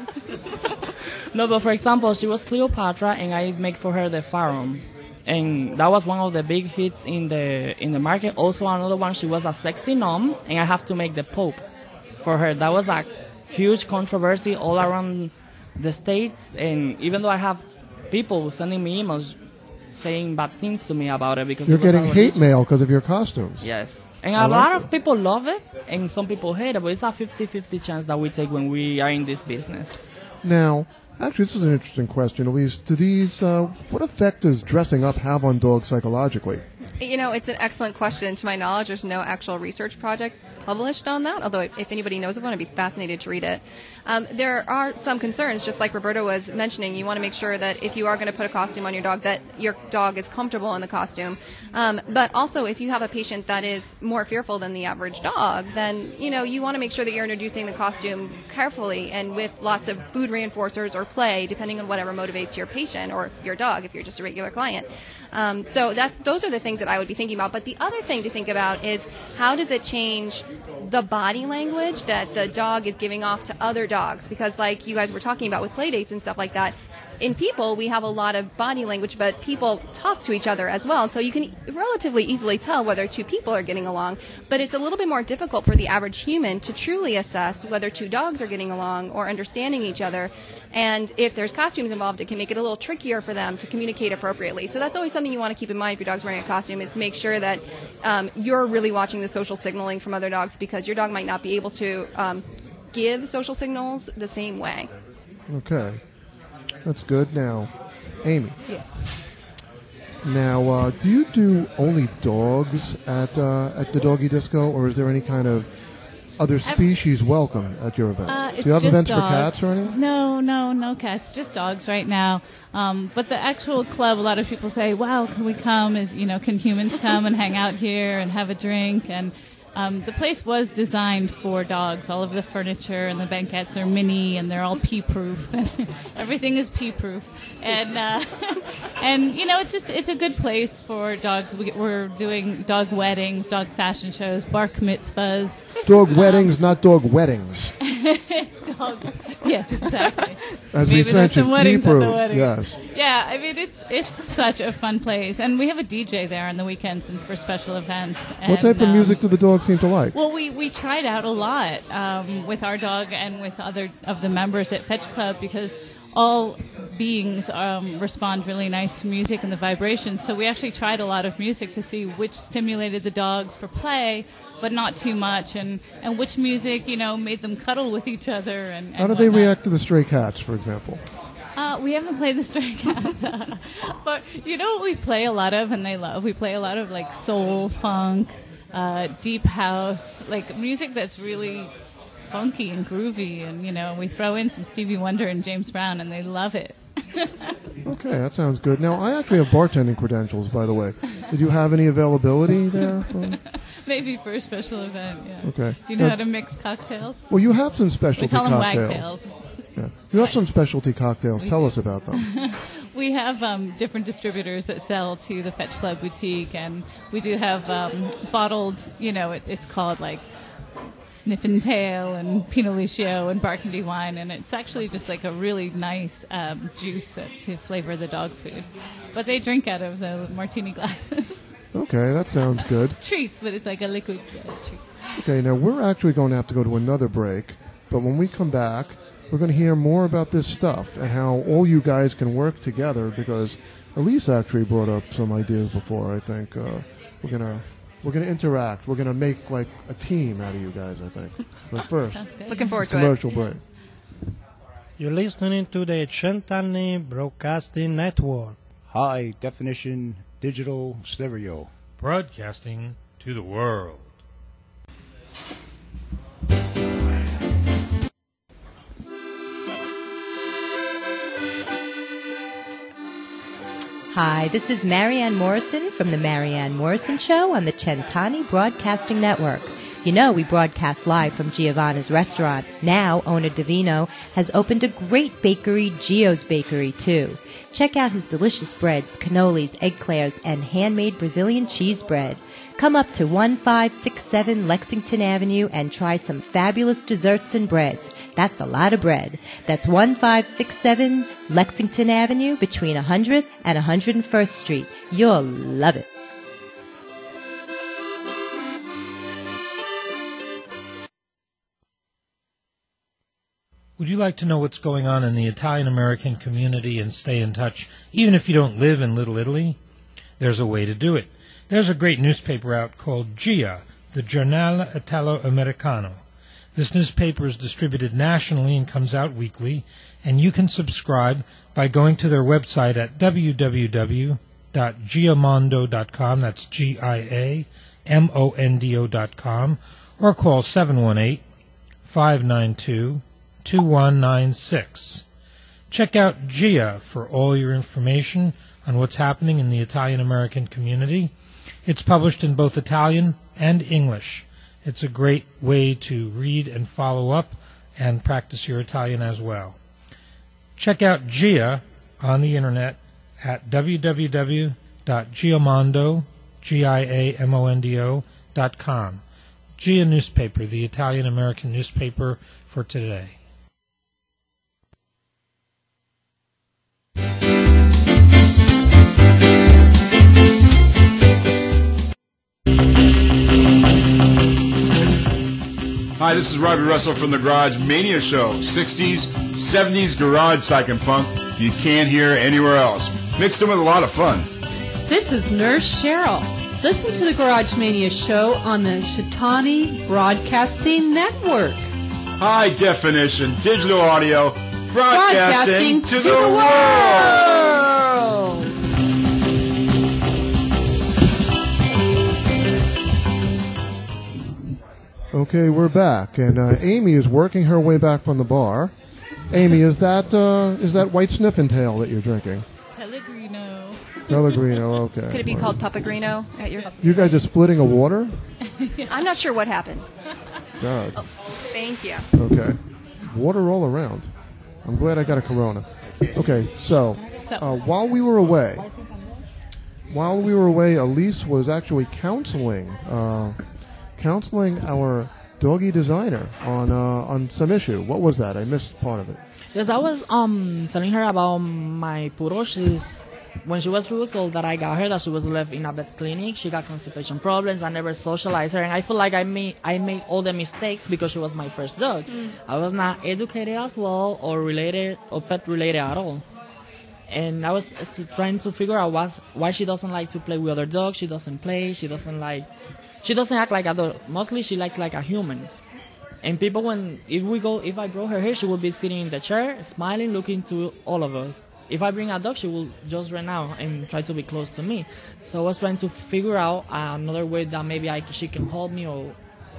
No, but for example, she was Cleopatra and I make for her the Pharaoh. And that was one of the big hits in the in the market. Also another one, she was a sexy nom and I have to make the Pope for her. That was a huge controversy all around the States. And even though I have people sending me emails saying bad things to me about it because You're it was getting a hate religion. mail because of your costumes. Yes. And I a like lot it. of people love it and some people hate it, but it's a fifty-fifty chance that we take when we are in this business. Now, actually, this is an interesting question. Elise, do these, uh, what effect does dressing up have on dogs psychologically? You know, it's an excellent question. To my knowledge, there's no actual research project published on that, although if anybody knows of one, I'd be fascinated to read it. Um, there are some concerns, just like Roberto was mentioning. You want to make sure that if you are going to put a costume on your dog, that your dog is comfortable in the costume. Um, but also, if you have a patient that is more fearful than the average dog, then, you know, you want to make sure that you're introducing the costume carefully and with lots of food reinforcers or play, depending on whatever motivates your patient or your dog if you're just a regular client. Um, so that's those are the things that I would be thinking about. But the other thing to think about is how does it change the body language that the dog is giving off to other dogs? Because like you guys were talking about with play dates and stuff like that, in people we have a lot of body language, but people talk to each other as well. So you can relatively easily tell whether two people are getting along. But it's a little bit more difficult for the average human to truly assess whether two dogs are getting along or understanding each other. And if there's costumes involved, it can make it a little trickier for them to communicate appropriately. So that's always something you want to keep in mind if your dog's wearing a costume, is to make sure that um, you're really watching the social signaling from other dogs, because your dog might not be able to um, give social signals the same way. Okay. That's good. Now, Amy. Yes. Now, uh, do you do only dogs at uh, at the Doggy Disco, or is there any kind of other species welcome at your events? Uh, do it's you have just events dogs. for cats or anything? No, no, no cats. Just dogs right now. Um, but the actual club, a lot of people say, "Wow, can we come? Is you know, can humans come and hang out here and have a drink?" And um, the place was designed for dogs. All of the furniture and the banquettes are mini, and they're all pee-proof. And everything is pee-proof. And uh, and you know, it's just it's a good place for dogs. We, we're doing dog weddings, dog fashion shows, bar mitzvahs. Dog weddings, not dog weddings. Dog. Yes, exactly. As Maybe we there's mentioned, some weddings at the pee-proof, weddings. yes. Yeah, I mean it's it's such a fun place, and we have a D J there on the weekends and for special events. And, What type of um, music do the dogs seem to like? Well, we, we tried out a lot um, with our dog and with other of the members at Fetch Club, because all beings um, respond really nice to music and the vibrations. So we actually tried a lot of music to see which stimulated the dogs for play, but not too much, and, and which music, you know, made them cuddle with each other. And, and How do they whatnot. react to the Stray Cats, for example? Uh, we haven't played the Stray Cats, but you know what we play a lot of, and they love. We play a lot of like soul, funk, uh, deep house, like music that's really funky and groovy, and you know, we throw in some Stevie Wonder and James Brown, and they love it. Okay, that sounds good. Now, I actually have bartending credentials, by the way. Did you have any availability there? For... Maybe for a special event, yeah. Okay. Do you know Uh, how to mix cocktails? Well, you have some specialty We call them cocktails. wagtails. Yeah. You have some specialty cocktails. Tell us about them. We have um, different distributors that sell to the Fetch Club boutique, and we do have um, bottled, you know, it, it's called like Sniffin' Tail and Pinot Licio and Burgundy wine, and it's actually just like a really nice um, juice that, to flavor the dog food. But they drink out of the martini glasses. Okay, that sounds good. Treats, but it's like a liquid uh, treat. Okay, now we're actually going to have to go to another break, but when we come back, we're going to hear more about this stuff and how all you guys can work together, because Elise actually brought up some ideas before. I think uh, we're going to we're going to interact. We're going to make like a team out of you guys, I think. But first, Looking forward to it. commercial break. You're listening to the Centani Broadcasting Network. High definition digital stereo. Broadcasting to the world. Hi, this is Marianne Morrison from The Marianne Morrison Show on the Centani Broadcasting Network. You know, we broadcast live from Giovanna's restaurant. Now, owner Davino has opened a great bakery, Gio's Bakery, too. Check out his delicious breads, cannolis, eclairs, and handmade Brazilian cheese bread. Come up to one five six seven Lexington Avenue and try some fabulous desserts and breads. That's a lot of bread. That's one five six seven Lexington Avenue between one hundredth and one hundred first Street. You'll love it. Would you like to know what's going on in the Italian-American community and stay in touch, even if you don't live in Little Italy? There's a way to do it. There's a great newspaper out called GIA, the Giornale Italo-Americano. This newspaper is distributed nationally and comes out weekly, and you can subscribe by going to their website at w w w dot giamondo dot com, that's G I A M O N D O dot com, or call seven one eight, five nine two, two one nine six. Check out GIA for all your information on what's happening in the Italian-American community. It's published in both Italian and English. It's a great way to read and follow up and practice your Italian as well. Check out GIA on the internet at w w w dot giamondo, G I A M O N D O, dot com. GIA newspaper, the Italian-American newspaper for today. Hi, this is Robbie Russell from the Garage Mania Show. sixties, seventies garage psych and funk you can't hear anywhere else. Mixed in with a lot of fun. This is Nurse Cheryl. Listen to the Garage Mania Show on the Centani Broadcasting Network. High definition digital audio broadcasting, broadcasting to, to the, the world. world. Okay, we're back, and uh, Amy is working her way back from the bar. Amy, is that uh, is that white sniffing tail that you're drinking? Pellegrino. Pellegrino, okay. Could it be called Papagrino at your? You guys are splitting a water? I'm not sure what happened. God. Oh, thank you. Okay. Water all around. I'm glad I got a Corona. Okay, so uh, while we were away, while we were away, Elise was actually counseling. Uh, counseling our doggy designer on uh, on some issue. What was that? I missed part of it. Yes, I was um telling her about my poodle. She's when she was three weeks old that I got her, that she was left in a vet clinic. She got constipation problems. I never socialized her, and I feel like I made I made all the mistakes because she was my first dog. Mm. I was not educated as well or related or pet related at all. And I was trying to figure out what's, why she doesn't like to play with other dogs. She doesn't play. She doesn't like. She doesn't act like a dog. Mostly, she likes like a human. And people, when if we go, if I brought her here, she will be sitting in the chair, smiling, looking to all of us. If I bring a dog, she will just run out and try to be close to me. So I was trying to figure out another way that maybe I, she can hold me, or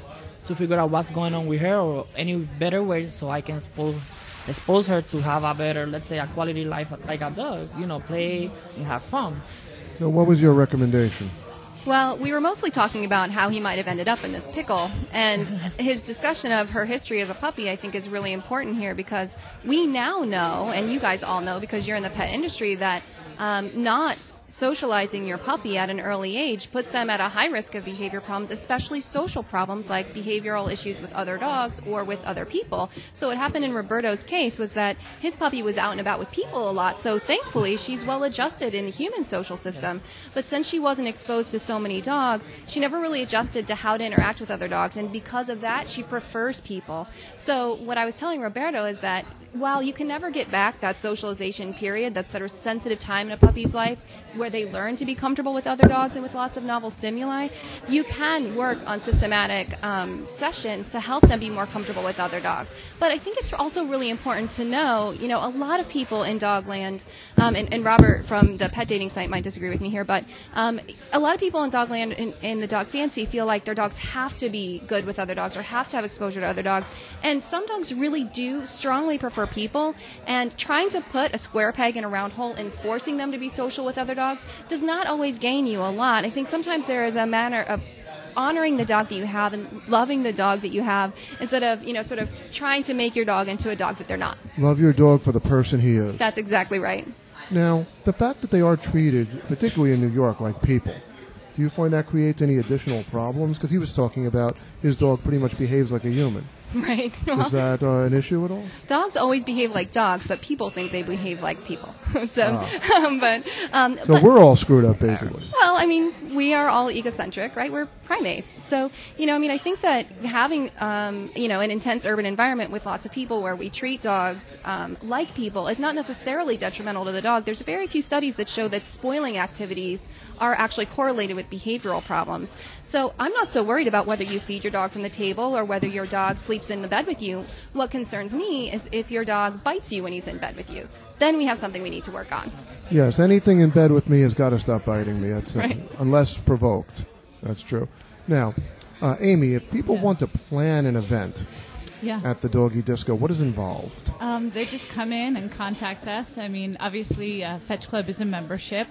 to figure out what's going on with her, or any better way so I can expose. expose her to have a better, let's say, a quality life like a dog, you know, play and have fun. So what was your recommendation? Well, we were mostly talking about how he might have ended up in this pickle, and his discussion of her history as a puppy, I think, is really important here, because we now know, and you guys all know because you're in the pet industry, that um, not socializing your puppy at an early age puts them at a high risk of behavior problems, especially social problems like behavioral issues with other dogs or with other people. So what happened in Roberto's case was that his puppy was out and about with people a lot, so thankfully she's well adjusted in the human social system. But since she wasn't exposed to so many dogs, she never really adjusted to how to interact with other dogs, and because of that, she prefers people. So what I was telling Roberto is that while you can never get back that socialization period, that sort of sensitive time in a puppy's life where they learn to be comfortable with other dogs and with lots of novel stimuli, you can work on systematic um, sessions to help them be more comfortable with other dogs. But I think it's also really important to know, you know, a lot of people in Dogland, um, and, and Robert from the pet dating site might disagree with me here, but um, a lot of people in Dogland in, in the dog fancy feel like their dogs have to be good with other dogs or have to have exposure to other dogs. And some dogs really do strongly prefer people, and trying to put a square peg in a round hole and forcing them to be social with other dogs does not always gain you a lot. I think sometimes there is a manner of honoring the dog that you have and loving the dog that you have instead of, you know, sort of trying to make your dog into a dog that they're not. Love your dog for the person he is. That's exactly right. Now, the fact that they are treated, particularly in New York, like people, do you find that creates any additional problems? Because he was talking about his dog pretty much behaves like a human. Right. Well, is that uh, an issue at all? Dogs always behave like dogs, but people think they behave like people. so, ah. um, but um, so but, we're all screwed up, basically. Well, I mean, we are all egocentric, right? We're primates. So, you know, I mean, I think that having, um, you know, an intense urban environment with lots of people where we treat dogs um, like people is not necessarily detrimental to the dog. There's very few studies that show that spoiling activities are actually correlated with behavioral problems. So I'm not so worried about whether you feed your dog from the table or whether your dog sleeps in the bed with you. What concerns me is if your dog bites you when he's in bed with you. Then we have something we need to work on. Yes, anything in bed with me has got to stop biting me. That's right. uh, unless provoked. That's true. Now, uh, Amy, if people yeah. want to plan an event yeah. at the Doggy Disco, what is involved? Um, they just come in and contact us. I mean, obviously, uh, Fetch Club is a membership.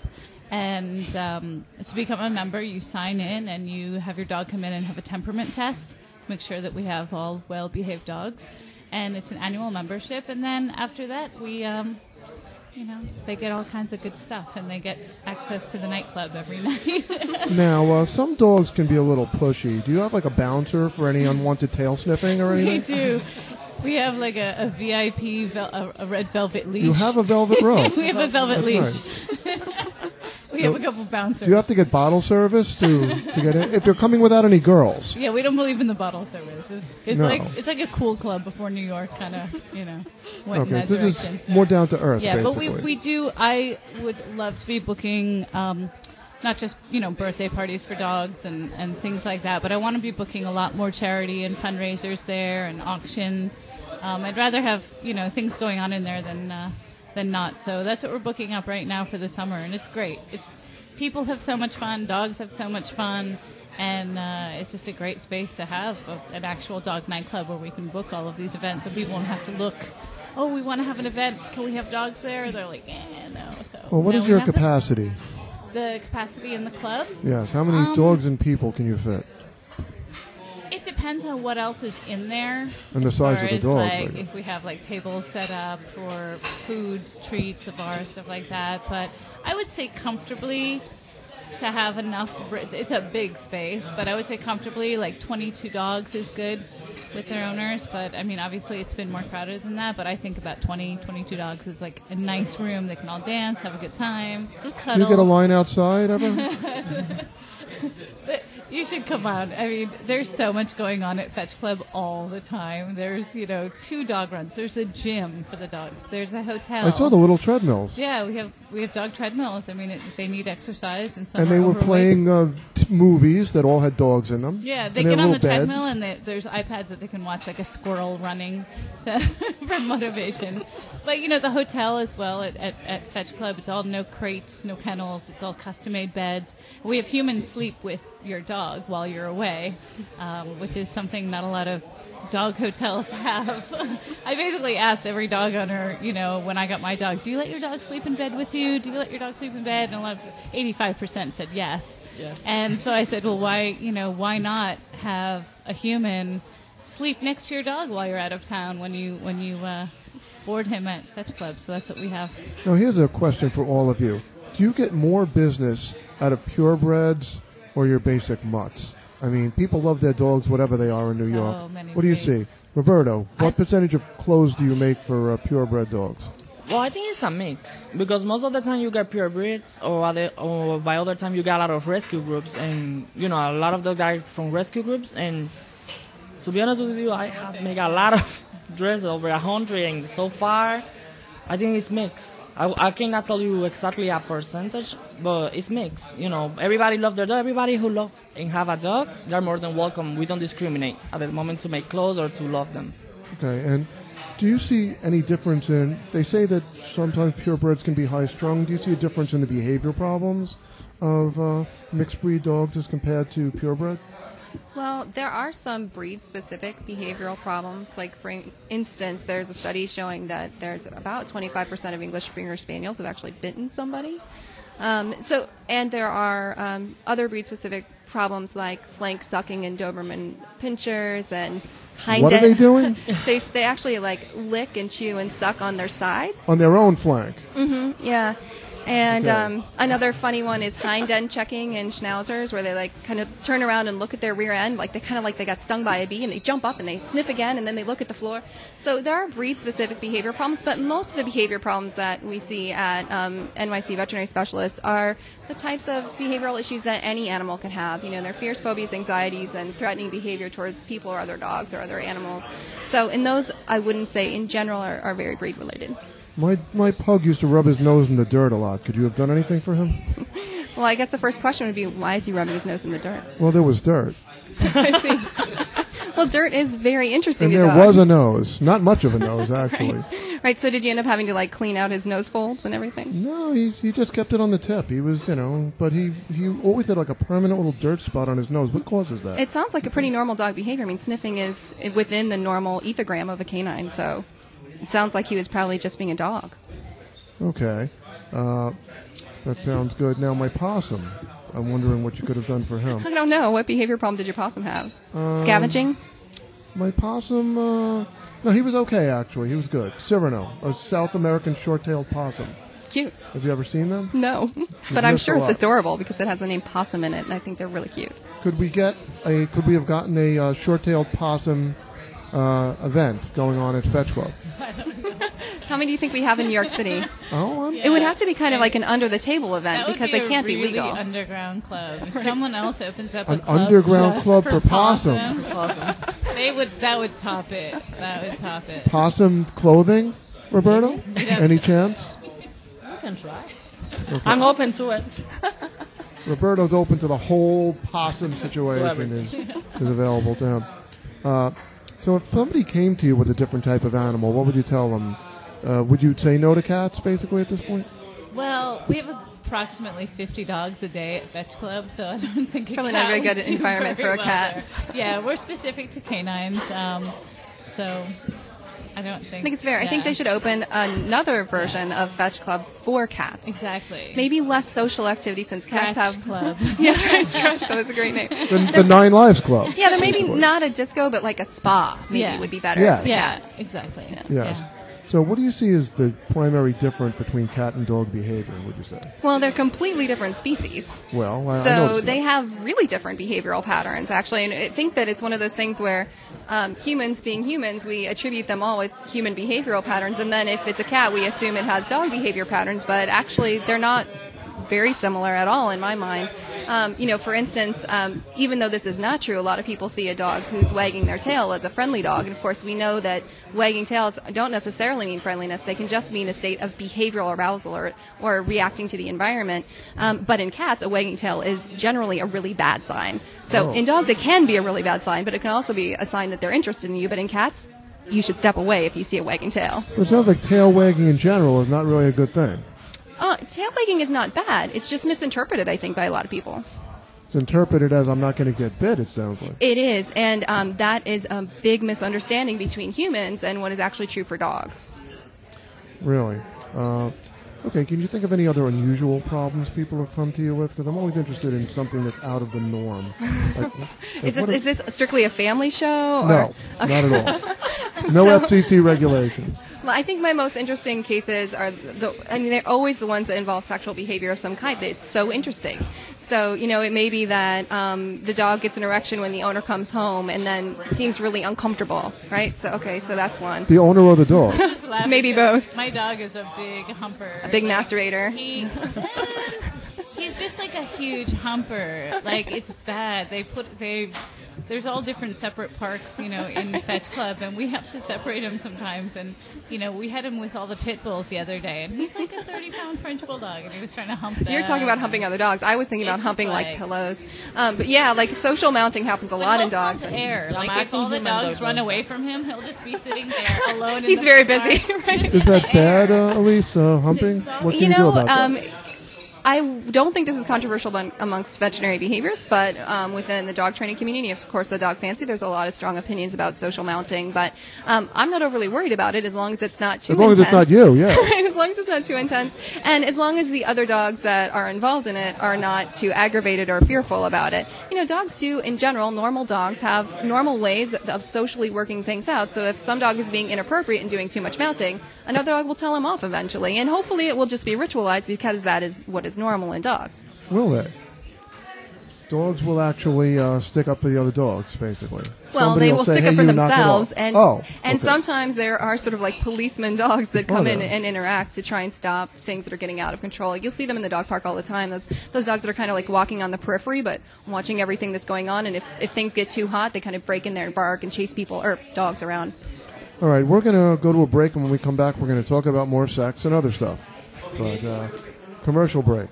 And um, to become a member, you sign in and you have your dog come in and have a temperament test. Make sure that we have all well-behaved dogs. And it's an annual membership. And then after that, we, um, you know, they get all kinds of good stuff. And they get access to the nightclub every night. Now, uh, some dogs can be a little pushy. Do you have, like, a bouncer for any unwanted tail sniffing or anything? We do. We have, like, a, a V I P, vel- a, a red velvet leash. You have a velvet rope. We have a velvet That's leash. Nice. We have a couple bouncers. Do you have to get bottle service to, to get in? If you're coming without any girls? Yeah, we don't believe in the bottle service. It's, it's No. like it's like a cool club before New York kind of, you know, went Okay, in that this direction. is more down to earth, Yeah, basically. but we we do. I would love to be booking. Um, not just, you know, birthday parties for dogs and, and things like that, but I want to be booking a lot more charity and fundraisers there and auctions. Um, I'd rather have, you know, things going on in there than uh, than not. So that's what we're booking up right now for the summer, and it's great. It's people have so much fun, dogs have so much fun, and uh, it's just a great space to have a, an actual dog nightclub where we can book all of these events so people won't have to look, oh, we want to have an event, can we have dogs there? They're like, eh, no. So, Well, what no, is we your have this. capacity? The capacity in the club? Yes, how many Um, dogs and people can you fit? It depends on what else is in there. And the as size far of the as, dogs, Like, I guess. if we have like tables set up for foods, treats, a bar, stuff like that. But I would say comfortably, to have enough. It's a big space, but I would say comfortably like twenty-two dogs is good with their owners. But I mean, obviously it's been more crowded than that, but I think about twenty, twenty-two dogs is like a nice room. They can all dance, have a good time, cuddle. You get a line outside ever? You should come out. I mean, there's so much going on at Fetch Club all the time. There's, you know, two dog runs. There's a gym for the dogs. There's a hotel. I saw the little treadmills. Yeah, we have we have dog treadmills. I mean, it, they need exercise, and some and are they were overweight. playing uh, t- movies that all had dogs in them. Yeah, they and get on the little beds. treadmill, and they, there's iPads that they can watch, like a squirrel running, so, for motivation. But, you know, the hotel as well at, at, at Fetch Club, it's all no crates, no kennels, it's all custom-made beds. We have human sleep with your dog while you're away, um, which is something not a lot of dog hotels have. I basically asked every dog owner, you know, when I got my dog, do you let your dog sleep in bed with you? Do you let your dog sleep in bed? And a lot of, eighty-five percent said yes. Yes. And so I said, well, why, you know, why not have a human sleep next to your dog while you're out of town when you, when you, uh, board him at Fetch Club? So that's what we have. Now, here's a question for all of you. Do you get more business out of purebreds or your basic mutts? I mean, people love their dogs, whatever they are in New So York. many What do you ways. see? Roberto, what I- percentage of clothes do you make for uh, purebred dogs? Well, I think it's a mix because most of the time you get pure breeds, or other, or by other time you get a lot of rescue groups, and you know a lot of the guys from rescue groups. And to be honest with you, I have made a lot of dresses, over a hundred, and so far, I think it's mixed. I, I cannot tell you exactly a percentage, but it's mixed. You know, everybody loves their dog. Everybody who loves and have a dog, they're more than welcome. We don't discriminate at the moment to make clothes or to love them. Okay, and do you see any difference in, they say that sometimes purebreds can be high-strung. Do you see a difference in the behavior problems of uh, mixed-breed dogs as compared to purebred? Well, there are some breed-specific behavioral problems. Like, for instance, there's a study showing that there's about twenty-five percent of English Springer Spaniels have actually bitten somebody. Um, so, and there are um, other breed-specific problems like flank sucking and Doberman pinchers and hind What are they doing? they they actually like lick and chew and suck on their sides. On their own flank. Mm-hmm. Yeah. And Okay. um, another funny one is hind end checking in schnauzers, where they like kind of turn around and look at their rear end, like they kind of like they got stung by a bee, and they jump up and they sniff again, and then they look at the floor. So there are breed-specific behavior problems, but most of the behavior problems that we see at um, N Y C veterinary specialists are the types of behavioral issues that any animal can have. You know, their fears, phobias, anxieties, and threatening behavior towards people or other dogs or other animals. So in those, I wouldn't say in general are, are very breed-related. My my pug used to rub his nose in the dirt a lot. Could you have done anything for him? Well, I guess the first question would be, why is he rubbing his nose in the dirt? Well, there was dirt. I see. Well, dirt is very interesting And to there dogs. was a nose. Not much of a nose, actually. Right, so did you end up having to, like, clean out his nose folds and everything? No, he he just kept it on the tip. He was, you know, but he, he always had like a permanent little dirt spot on his nose. What causes that? It sounds like a pretty normal dog behavior. I mean, sniffing is within the normal ethogram of a canine, so it sounds like he was probably just being a dog. Okay. Uh, that sounds good. Now, my possum, I'm wondering what you could have done for him. I don't know. What behavior problem did your possum have? Um, Scavenging? My possum, uh, no, he was okay, actually. He was good. Cyrano, a South American short-tailed possum. Cute. Have you ever seen them? No. But I'm missed sure a it's lot. adorable because it has the name possum in it, and I think they're really cute. Could we get a? Could we have gotten a uh, short-tailed possum uh, event going on at Fetch Club? How many do you think we have in New York City? Oh, I'm, It would have to be kind of like an under-the-table event That would because be they a can't really be legal. underground club. If someone else opens up An a club underground just club for for possums. possums, they would that would top it. That would top it. Possum clothing, Roberto? Yeah. Any chance? You can try. Okay. I'm open to it. Roberto's open to the whole possum situation is, is available to him. Uh, so if somebody came to you with a different type of animal, what would you tell them? Uh, would you say no to cats, basically, at this point? Well, we have approximately fifty dogs a day at Fetch Club, so I don't think a Probably cat not a very would good do environment very for a well cat. there. Yeah, we're specific to canines, um, so I don't think. I think it's fair. I think yeah. they should open another version of Fetch Club for cats. Exactly. Maybe less social activity since Scratch cats have Club. Yeah, right, Scratch Club is a great name. The, the Nine Lives Club. Yeah, there may be not a disco, but like a spa maybe Yeah. would be better. Yes. for the Yeah, cats. exactly. Yeah. Yes. Yeah. So what do you see as the primary difference between cat and dog behavior, would you say? Well, they're completely different species. Well, I, so I noticed they that. have really different behavioral patterns, actually. And I think that it's one of those things where um, humans, being humans, we attribute them all with human behavioral patterns. And then if it's a cat, we assume it has dog behavior patterns. But actually, they're not very similar at all in my mind. Um, you know, for instance, um, even though this is not true, a lot of people see a dog who's wagging their tail as a friendly dog. And of course, we know that wagging tails don't necessarily mean friendliness. They can just mean a state of behavioral arousal or, or reacting to the environment. Um, but in cats, a wagging tail is generally a really bad sign. So Oh. in dogs, it can be a really bad sign, but it can also be a sign that they're interested in you. But in cats, you should step away if you see a wagging tail. Well, it sounds like tail wagging in general is not really a good thing. Uh, tail wagging is not bad. It's just misinterpreted, I think, by a lot of people. It's interpreted as I'm not going to get bit, it sounds like. It is, and um, that is a big misunderstanding between humans and what is actually true for dogs. Really? Uh, okay, can you think of any other unusual problems people have come to you with? Because I'm always interested in something that's out of the norm. Like, like Is this what is this strictly a family show? No, or? not at all. No So- F C C regulations. Well, I think my most interesting cases are the, I mean, they're always the ones that involve sexual behavior of some kind. It's so interesting. So, you know, it may be that um, the dog gets an erection when the owner comes home and then seems really uncomfortable, right? So, okay, so that's one. The owner or the dog? Maybe both. My dog is a big humper. A big masturbator. He, he's just like a huge humper. Like, it's bad. They put, they, there's all different separate parks, you know, in Fetch Club, and we have to separate him sometimes. And, you know, we had him with all the pit bulls the other day, and he's like a thirty-pound French bulldog, and he was trying to hump them. You're talking about humping other dogs. I was thinking It's about just humping like, like- pillows. Um, but yeah, like social mounting happens a lot in dogs. Loves air. I'm Like, if all the acting human, dogs though, run does away that. from him, he'll just be sitting there alone. He's in the very car. busy, right? Is that bad, uh, Elise, uh, humping? What can you, You know, do about um, that? I don't think this is controversial among- amongst veterinary behaviors, but um, within the dog training community, of course, the dog fancy, there's a lot of strong opinions about social mounting. But um, I'm not overly worried about it as long as it's not too As long as intense. it's not you, yeah. Right, as long as it's not too intense, and as long as the other dogs that are involved in it are not too aggravated or fearful about it. You know, dogs do, in general, normal dogs have normal ways of socially working things out. So if some dog is being inappropriate and doing too much mounting, another dog will tell him off eventually, and hopefully it will just be ritualized because that is what is normal in dogs. Will they? Dogs will actually uh, stick up for the other dogs, basically. Well, Somebody they will say, stick "Hey, up for you knock it themselves, off." and oh, and okay. sometimes there are sort of like policeman dogs that Oh, come in yeah. and interact to try and stop things that are getting out of control. You'll see them in the dog park all the time. Those those dogs that are kind of like walking on the periphery, but watching everything that's going on. And if if things get too hot, they kind of break in there and bark and chase people or dogs around. All right, we're going to go to a break, and when we come back, we're going to talk about more sex and other stuff. But uh, commercial break.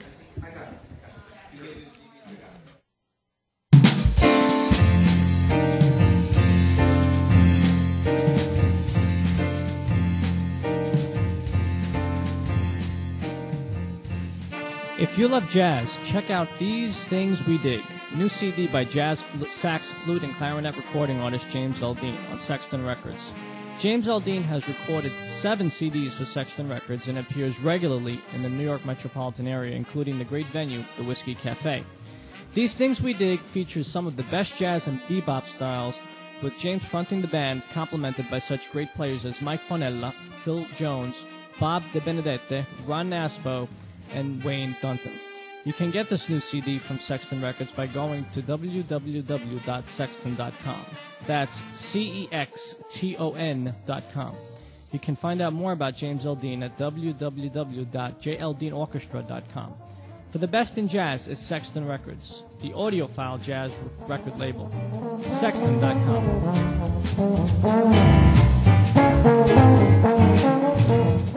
If you love jazz, check out These Things We Dig, new C D by jazz fl- sax, flute, and clarinet recording artist James Aldean on Sexton Records. James Aldean has recorded seven C Ds for Sexton Records and appears regularly in the New York metropolitan area, including the great venue, the Whiskey Cafe. These Things We Dig features some of the best jazz and bebop styles, with James fronting the band, complemented by such great players as Mike Ponella, Phil Jones, Bob De Benedette, Ron Naspo, and Wayne Dunton. You can get this new C D from Sexton Records by going to w w w dot sexton dot com. That's C E X T O N dot com. You can find out more about James Aldean at w w w dot j l dean orchestra dot com. For the best in jazz is Sexton Records, the audiophile jazz record label. sexton dot com.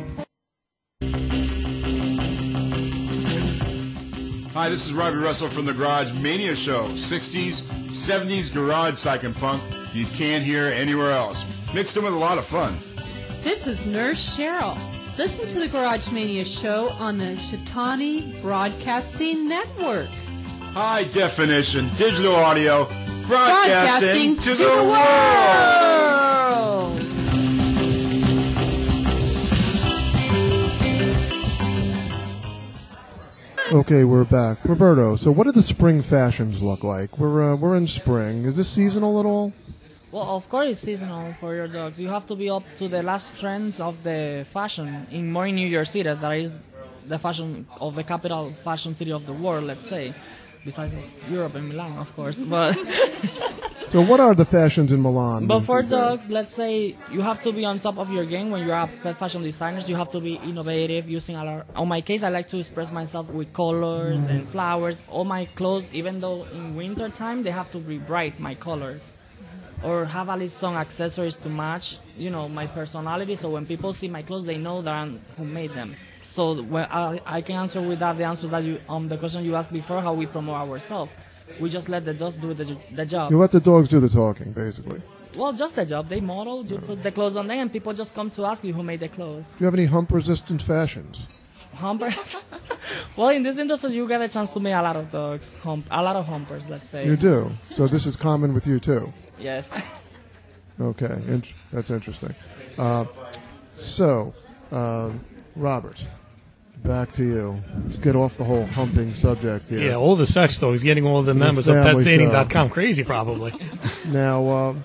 Hi, this is Robbie Russell from the Garage Mania Show. sixties, seventies garage psych and funk you can't hear anywhere else. Mixed in with a lot of fun. This is Nurse Cheryl. Listen to the Garage Mania show on the Shatani Broadcasting Network. High definition digital audio broadcasting, Broadcasting to, to the, the world. world. Okay, we're back. Roberto, so what do the spring fashions look like? We're uh, we're in spring. Is this seasonal at all? Well, of course, it's seasonal for your dogs. You have to be up to the last trends of the fashion in more in New York City. That is the fashion of the capital fashion city of the world, let's say, besides Europe and Milan, of course. But so, what are the fashions in Milan? but for dogs, let's say you have to be on top of your game when you're a pet fashion designers. You have to be innovative, using a lot. On my case, I like to express myself with colors Mm. and flowers. All my clothes, even though in winter time they have to be bright, my colors. Or have at least some accessories to match, you know, my personality. So when people see my clothes, they know that I'm who made them. So when I, I can answer with that the answer that you um the question you asked before, how we promote ourselves. We just let the dogs do the the job. You let the dogs do the talking, basically. Well, just the job. They model, you put the clothes on them, and people just come to ask you who made the clothes. Do you have any hump-resistant fashions? Humper. Well, in this industry, you get a chance to make a lot of dogs, hump, a lot of humpers, let's say. You do. So this is common with you too. Yes. Okay, int- that's interesting. Uh, so, uh, Robert, back to you. Let's get off the whole humping subject here. Yeah, all the sex dogs getting all the The members of family pets dating dot show. com crazy, probably. Now, um,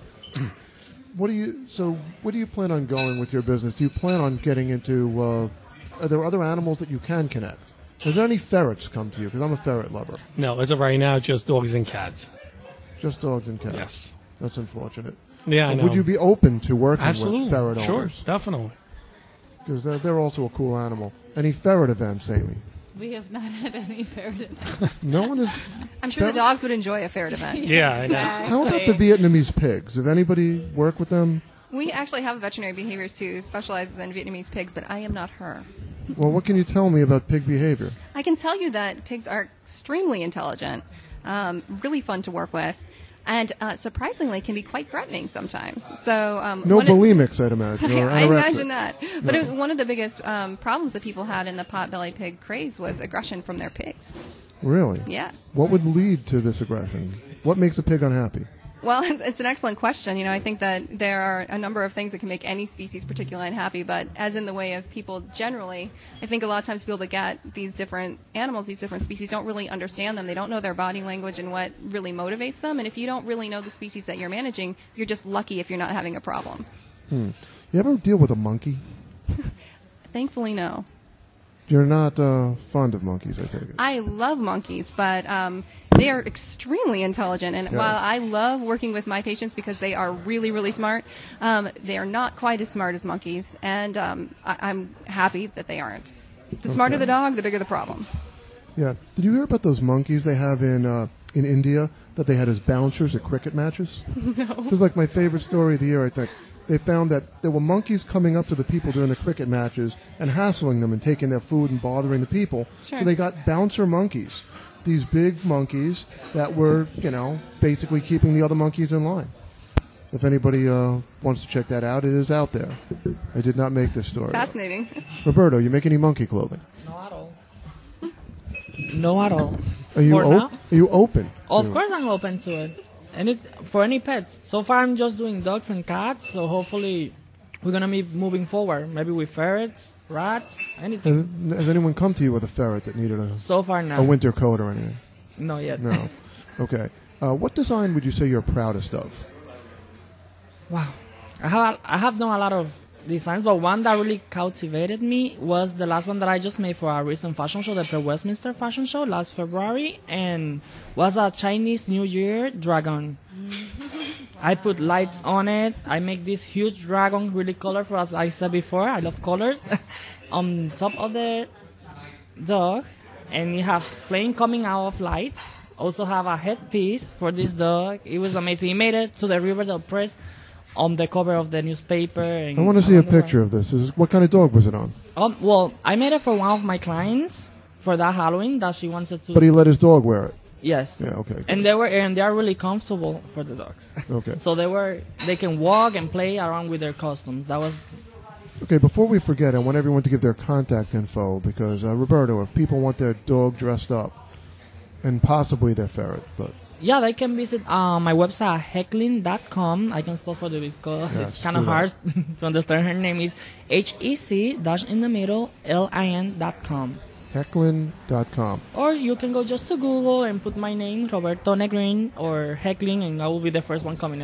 what do you? So, what do you plan on going with your business? Do you plan on getting into? Uh, are there other animals that you can connect? Is there any ferrets come to you? Because I'm a ferret lover. No, as of right now, just dogs and cats. Just dogs and cats. Yes. That's unfortunate. Yeah, I Uh, know. Would you be open to working Absolutely. with ferret Sure, owners? definitely. Because they're, they're also a cool animal. Any ferret events, Amy? We have not had any ferret events. No one is. I'm sure the dogs would enjoy a ferret event. Yeah, I know. How about the Vietnamese pigs? Have anybody worked with them? We actually have a veterinary behaviorist who specializes in Vietnamese pigs, but I am not her. Well, what can you tell me about pig behavior? I can tell you that pigs are extremely intelligent, um, really fun to work with, and uh, surprisingly can be quite threatening sometimes. So um, No one of- bulimics, I'd imagine. Or I anorexic. imagine that. But No. it, one of the biggest um, problems that people had in the potbelly pig craze was aggression from their pigs. Really? Yeah. What would lead to this aggression? What makes a pig unhappy? Well, it's, it's an excellent question. You know, I think that there are a number of things that can make any species particularly unhappy, but as in the way of people generally, I think a lot of times people that get these different animals, these different species, don't really understand them. They don't know their body language and what really motivates them. And if you don't really know the species that you're managing, you're just lucky if you're not having a problem. Hmm. You ever deal with a monkey? Thankfully, no. You're not uh, fond of monkeys, I take it. I love monkeys, but um, they are extremely intelligent. And Yes. while I love working with my patients because they are really, really smart, um, they are not quite as smart as monkeys. And um, I- I'm happy that they aren't. The smarter Okay. the dog, the bigger the problem. Yeah. Did you hear about those monkeys they have in uh, in India that they had as bouncers at cricket matches? No. It was like my favorite story of the year, I think. They found that there were monkeys coming up to the people during the cricket matches and hassling them and taking their food and bothering the people. Sure. So they got bouncer monkeys, these big monkeys that were, you know, basically keeping the other monkeys in line. If anybody uh, wants to check that out, it is out there. I did not make this story. Fascinating. Roberto, you make any monkey clothing? No at all. No at all. Are you For op- now? Are you open? Of to- course, I'm open to it. And it for any pets. So far, I'm just doing dogs and cats. So hopefully, we're gonna be moving forward. Maybe with ferrets, rats, anything. Has, has anyone come to you with a ferret that needed a So far, no. a winter coat or anything? Not yet. No. Okay. Uh, what design would you say you're proudest of? Wow. I have I have done a lot of designs, but one that really captivated me was the last one that I just made for our recent fashion show, the Westminster Fashion Show last February, and was a Chinese New Year dragon. I put lights on it. I make this huge dragon, really colorful, as I said before. I love colors. On top of the dog, and you have flame coming out of lights. Also have a headpiece for this dog. It was amazing. He made it to the Riverdale Press on the cover of the newspaper. And I want to see a on the front. picture of this. Is what kind of dog was it on? Um, well, I made it for one of my clients for that Halloween that she wanted to. But he let his dog wear it. Yes. Yeah. Okay. And they were and they are really comfortable for the dogs. Okay. So they were they can walk and play around with their costumes. That was Okay. Before we forget, I want everyone to give their contact info because uh, Roberto, if people want their dog dressed up, and possibly their ferret, but yeah, they can visit uh, my website heckling dot com. I can spell for the because Yes, it's kind of do that. hard to understand. Her name is H E C dash in the middle L I N dot com. Hecklin dot com. Or you can go just to Google and put my name, Roberto Negrin, or Heckling, and I will be the first one coming up.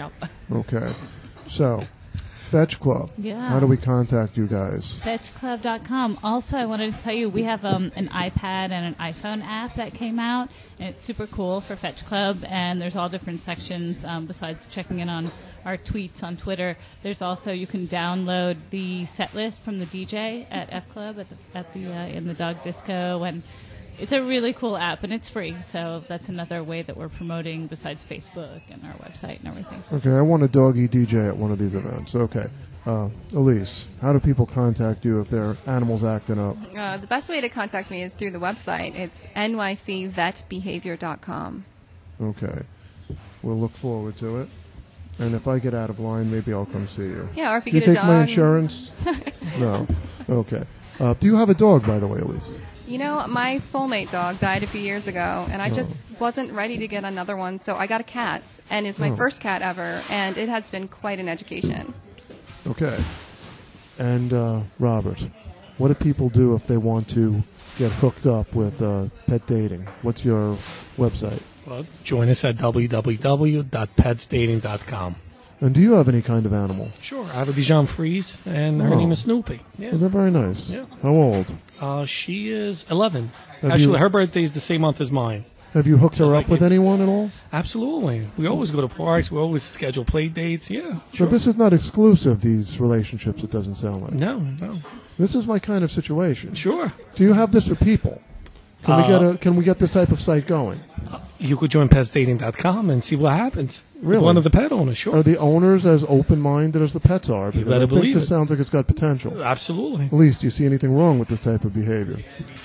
Okay. So, Fetch Club. Yeah. How do we contact you guys? fetch club dot com. Also, I wanted to tell you we have um, an iPad and an iPhone app that came out, and it's super cool for Fetch Club. And there's all different sections um, besides checking in on our tweets on Twitter. There's also you can download the set list from the D J at F Club at the, at the uh, in the Dog Disco, and it's a really cool app, and it's free. So that's another way that we're promoting besides Facebook and our website and everything. Okay, I want a doggy D J at one of these events. Okay. Uh, Elise, how do people contact you if their animal's acting up? Uh, the best way to contact me is through the website. It's N Y C vet behavior dot com. Okay. We'll look forward to it. And if I get out of line, maybe I'll come see you. Yeah, or if you, you get a take dog. my insurance? No. Okay. Uh, do you have a dog, by the way, Elise? You know, my soulmate dog died a few years ago, and I Oh. just wasn't ready to get another one, so I got a cat, and it's my Oh. first cat ever, and it has been quite an education. Okay. And, uh, Robert, what do people do if they want to get hooked up with uh, pet dating? What's your website? Well, join us at w w w dot pets dating dot com. And do you have any kind of animal? Sure. I have a Bichon Frise, and her Oh. name is Snoopy. Yeah. Well, they're very nice. Yeah. How old? Uh, she is eleven. Have Actually, you- her birthday is the same month as mine. Have you hooked her Just up like with you. anyone at all? Absolutely. We always go to parks. We always schedule play dates. Yeah. So this is not exclusive, these relationships, it doesn't sound like. No, no. This is my kind of situation. Sure. Do you have this for people? Can we Uh, get a Can we get this type of site going? You could join pets dating dot com and see what happens. With Really? one of the pet owners, sure. Are the owners as open-minded as the pets are? Because better I think believe this it. sounds like it's got potential. Absolutely. At least, do you see anything wrong with this type of behavior?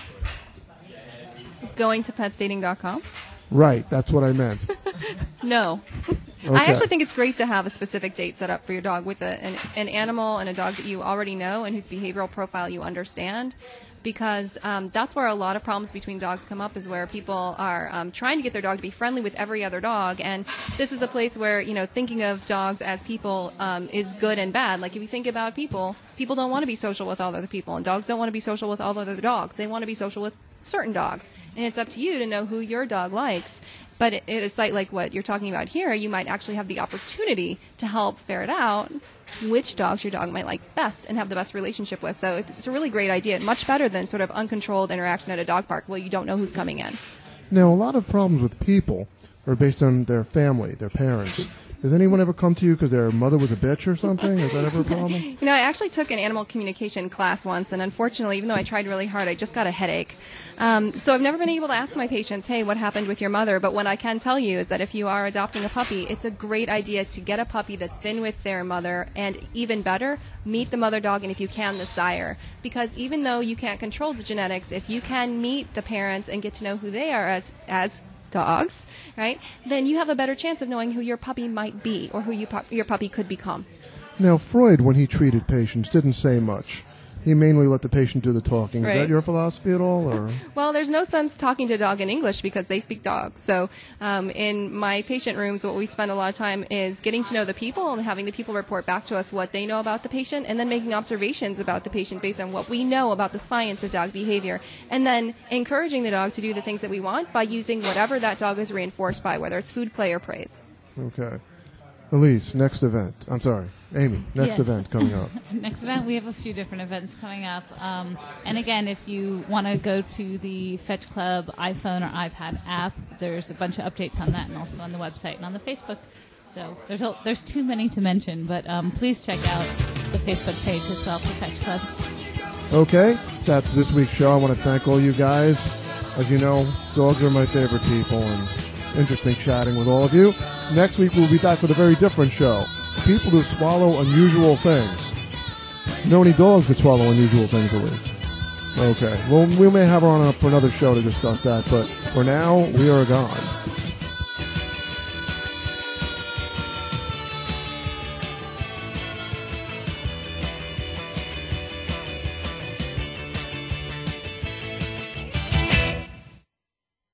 Going to pets dating dot com? Right, that's what I meant. No. Okay. I actually think it's great to have a specific date set up for your dog with a, an, an animal and a dog that you already know and whose behavioral profile you understand, because um, that's where a lot of problems between dogs come up, is where people are um, trying to get their dog to be friendly with every other dog, and this is a place where, you know, thinking of dogs as people um, is good and bad. Like, if you think about people, people don't want to be social with all other people, and dogs don't want to be social with all other dogs. They want to be social with certain dogs, and it's up to you to know who your dog likes. But at a site like what you're talking about here, you might actually have the opportunity to help ferret out which dogs your dog might like best and have the best relationship with. So it's a really great idea. Much better than sort of uncontrolled interaction at a dog park where you don't know who's coming in. Now, a lot of problems with people are based on their family, their parents. Does anyone ever come to you because their mother was a bitch or something? Is that ever a problem? You know, I actually took an animal communication class once, and unfortunately, even though I tried really hard, I just got a headache. Um, so I've never been able to ask my patients, hey, what happened with your mother? But what I can tell you is that if you are adopting a puppy, it's a great idea to get a puppy that's been with their mother, and even better, meet the mother dog, and if you can, the sire. Because even though you can't control the genetics, if you can meet the parents and get to know who they are as as dogs, right, then you have a better chance of knowing who your puppy might be or who you pu- your puppy could become. Now, Freud, when he treated patients, didn't say much. He mainly let the patient do the talking. Right. Is that your philosophy at all? Or? Well, there's no sense talking to a dog in English because they speak dog. So um, in my patient rooms, what we spend a lot of time is getting to know the people and having the people report back to us what they know about the patient, and then making observations about the patient based on what we know about the science of dog behavior, and then encouraging the dog to do the things that we want by using whatever that dog is reinforced by, whether it's food, play, or praise. Okay. Elise, next event. I'm sorry. Amy, next Yes. event coming up. Next event, we have a few different events coming up. Um, and again, if you want to go to the Fetch Club iPhone or iPad app, there's a bunch of updates on that, and also on the website and on the Facebook. So there's a, there's too many to mention, but um, please check out the Facebook page as well for Fetch Club. Okay, that's this week's show. I want to thank all you guys. As you know, dogs are my favorite people, and interesting chatting with all of you. Next week, we'll be back with a very different show. People who swallow unusual things. Know any dogs that swallow unusual things, Elise? Okay, well, we may have her on for another show to discuss that, but for now, we are gone.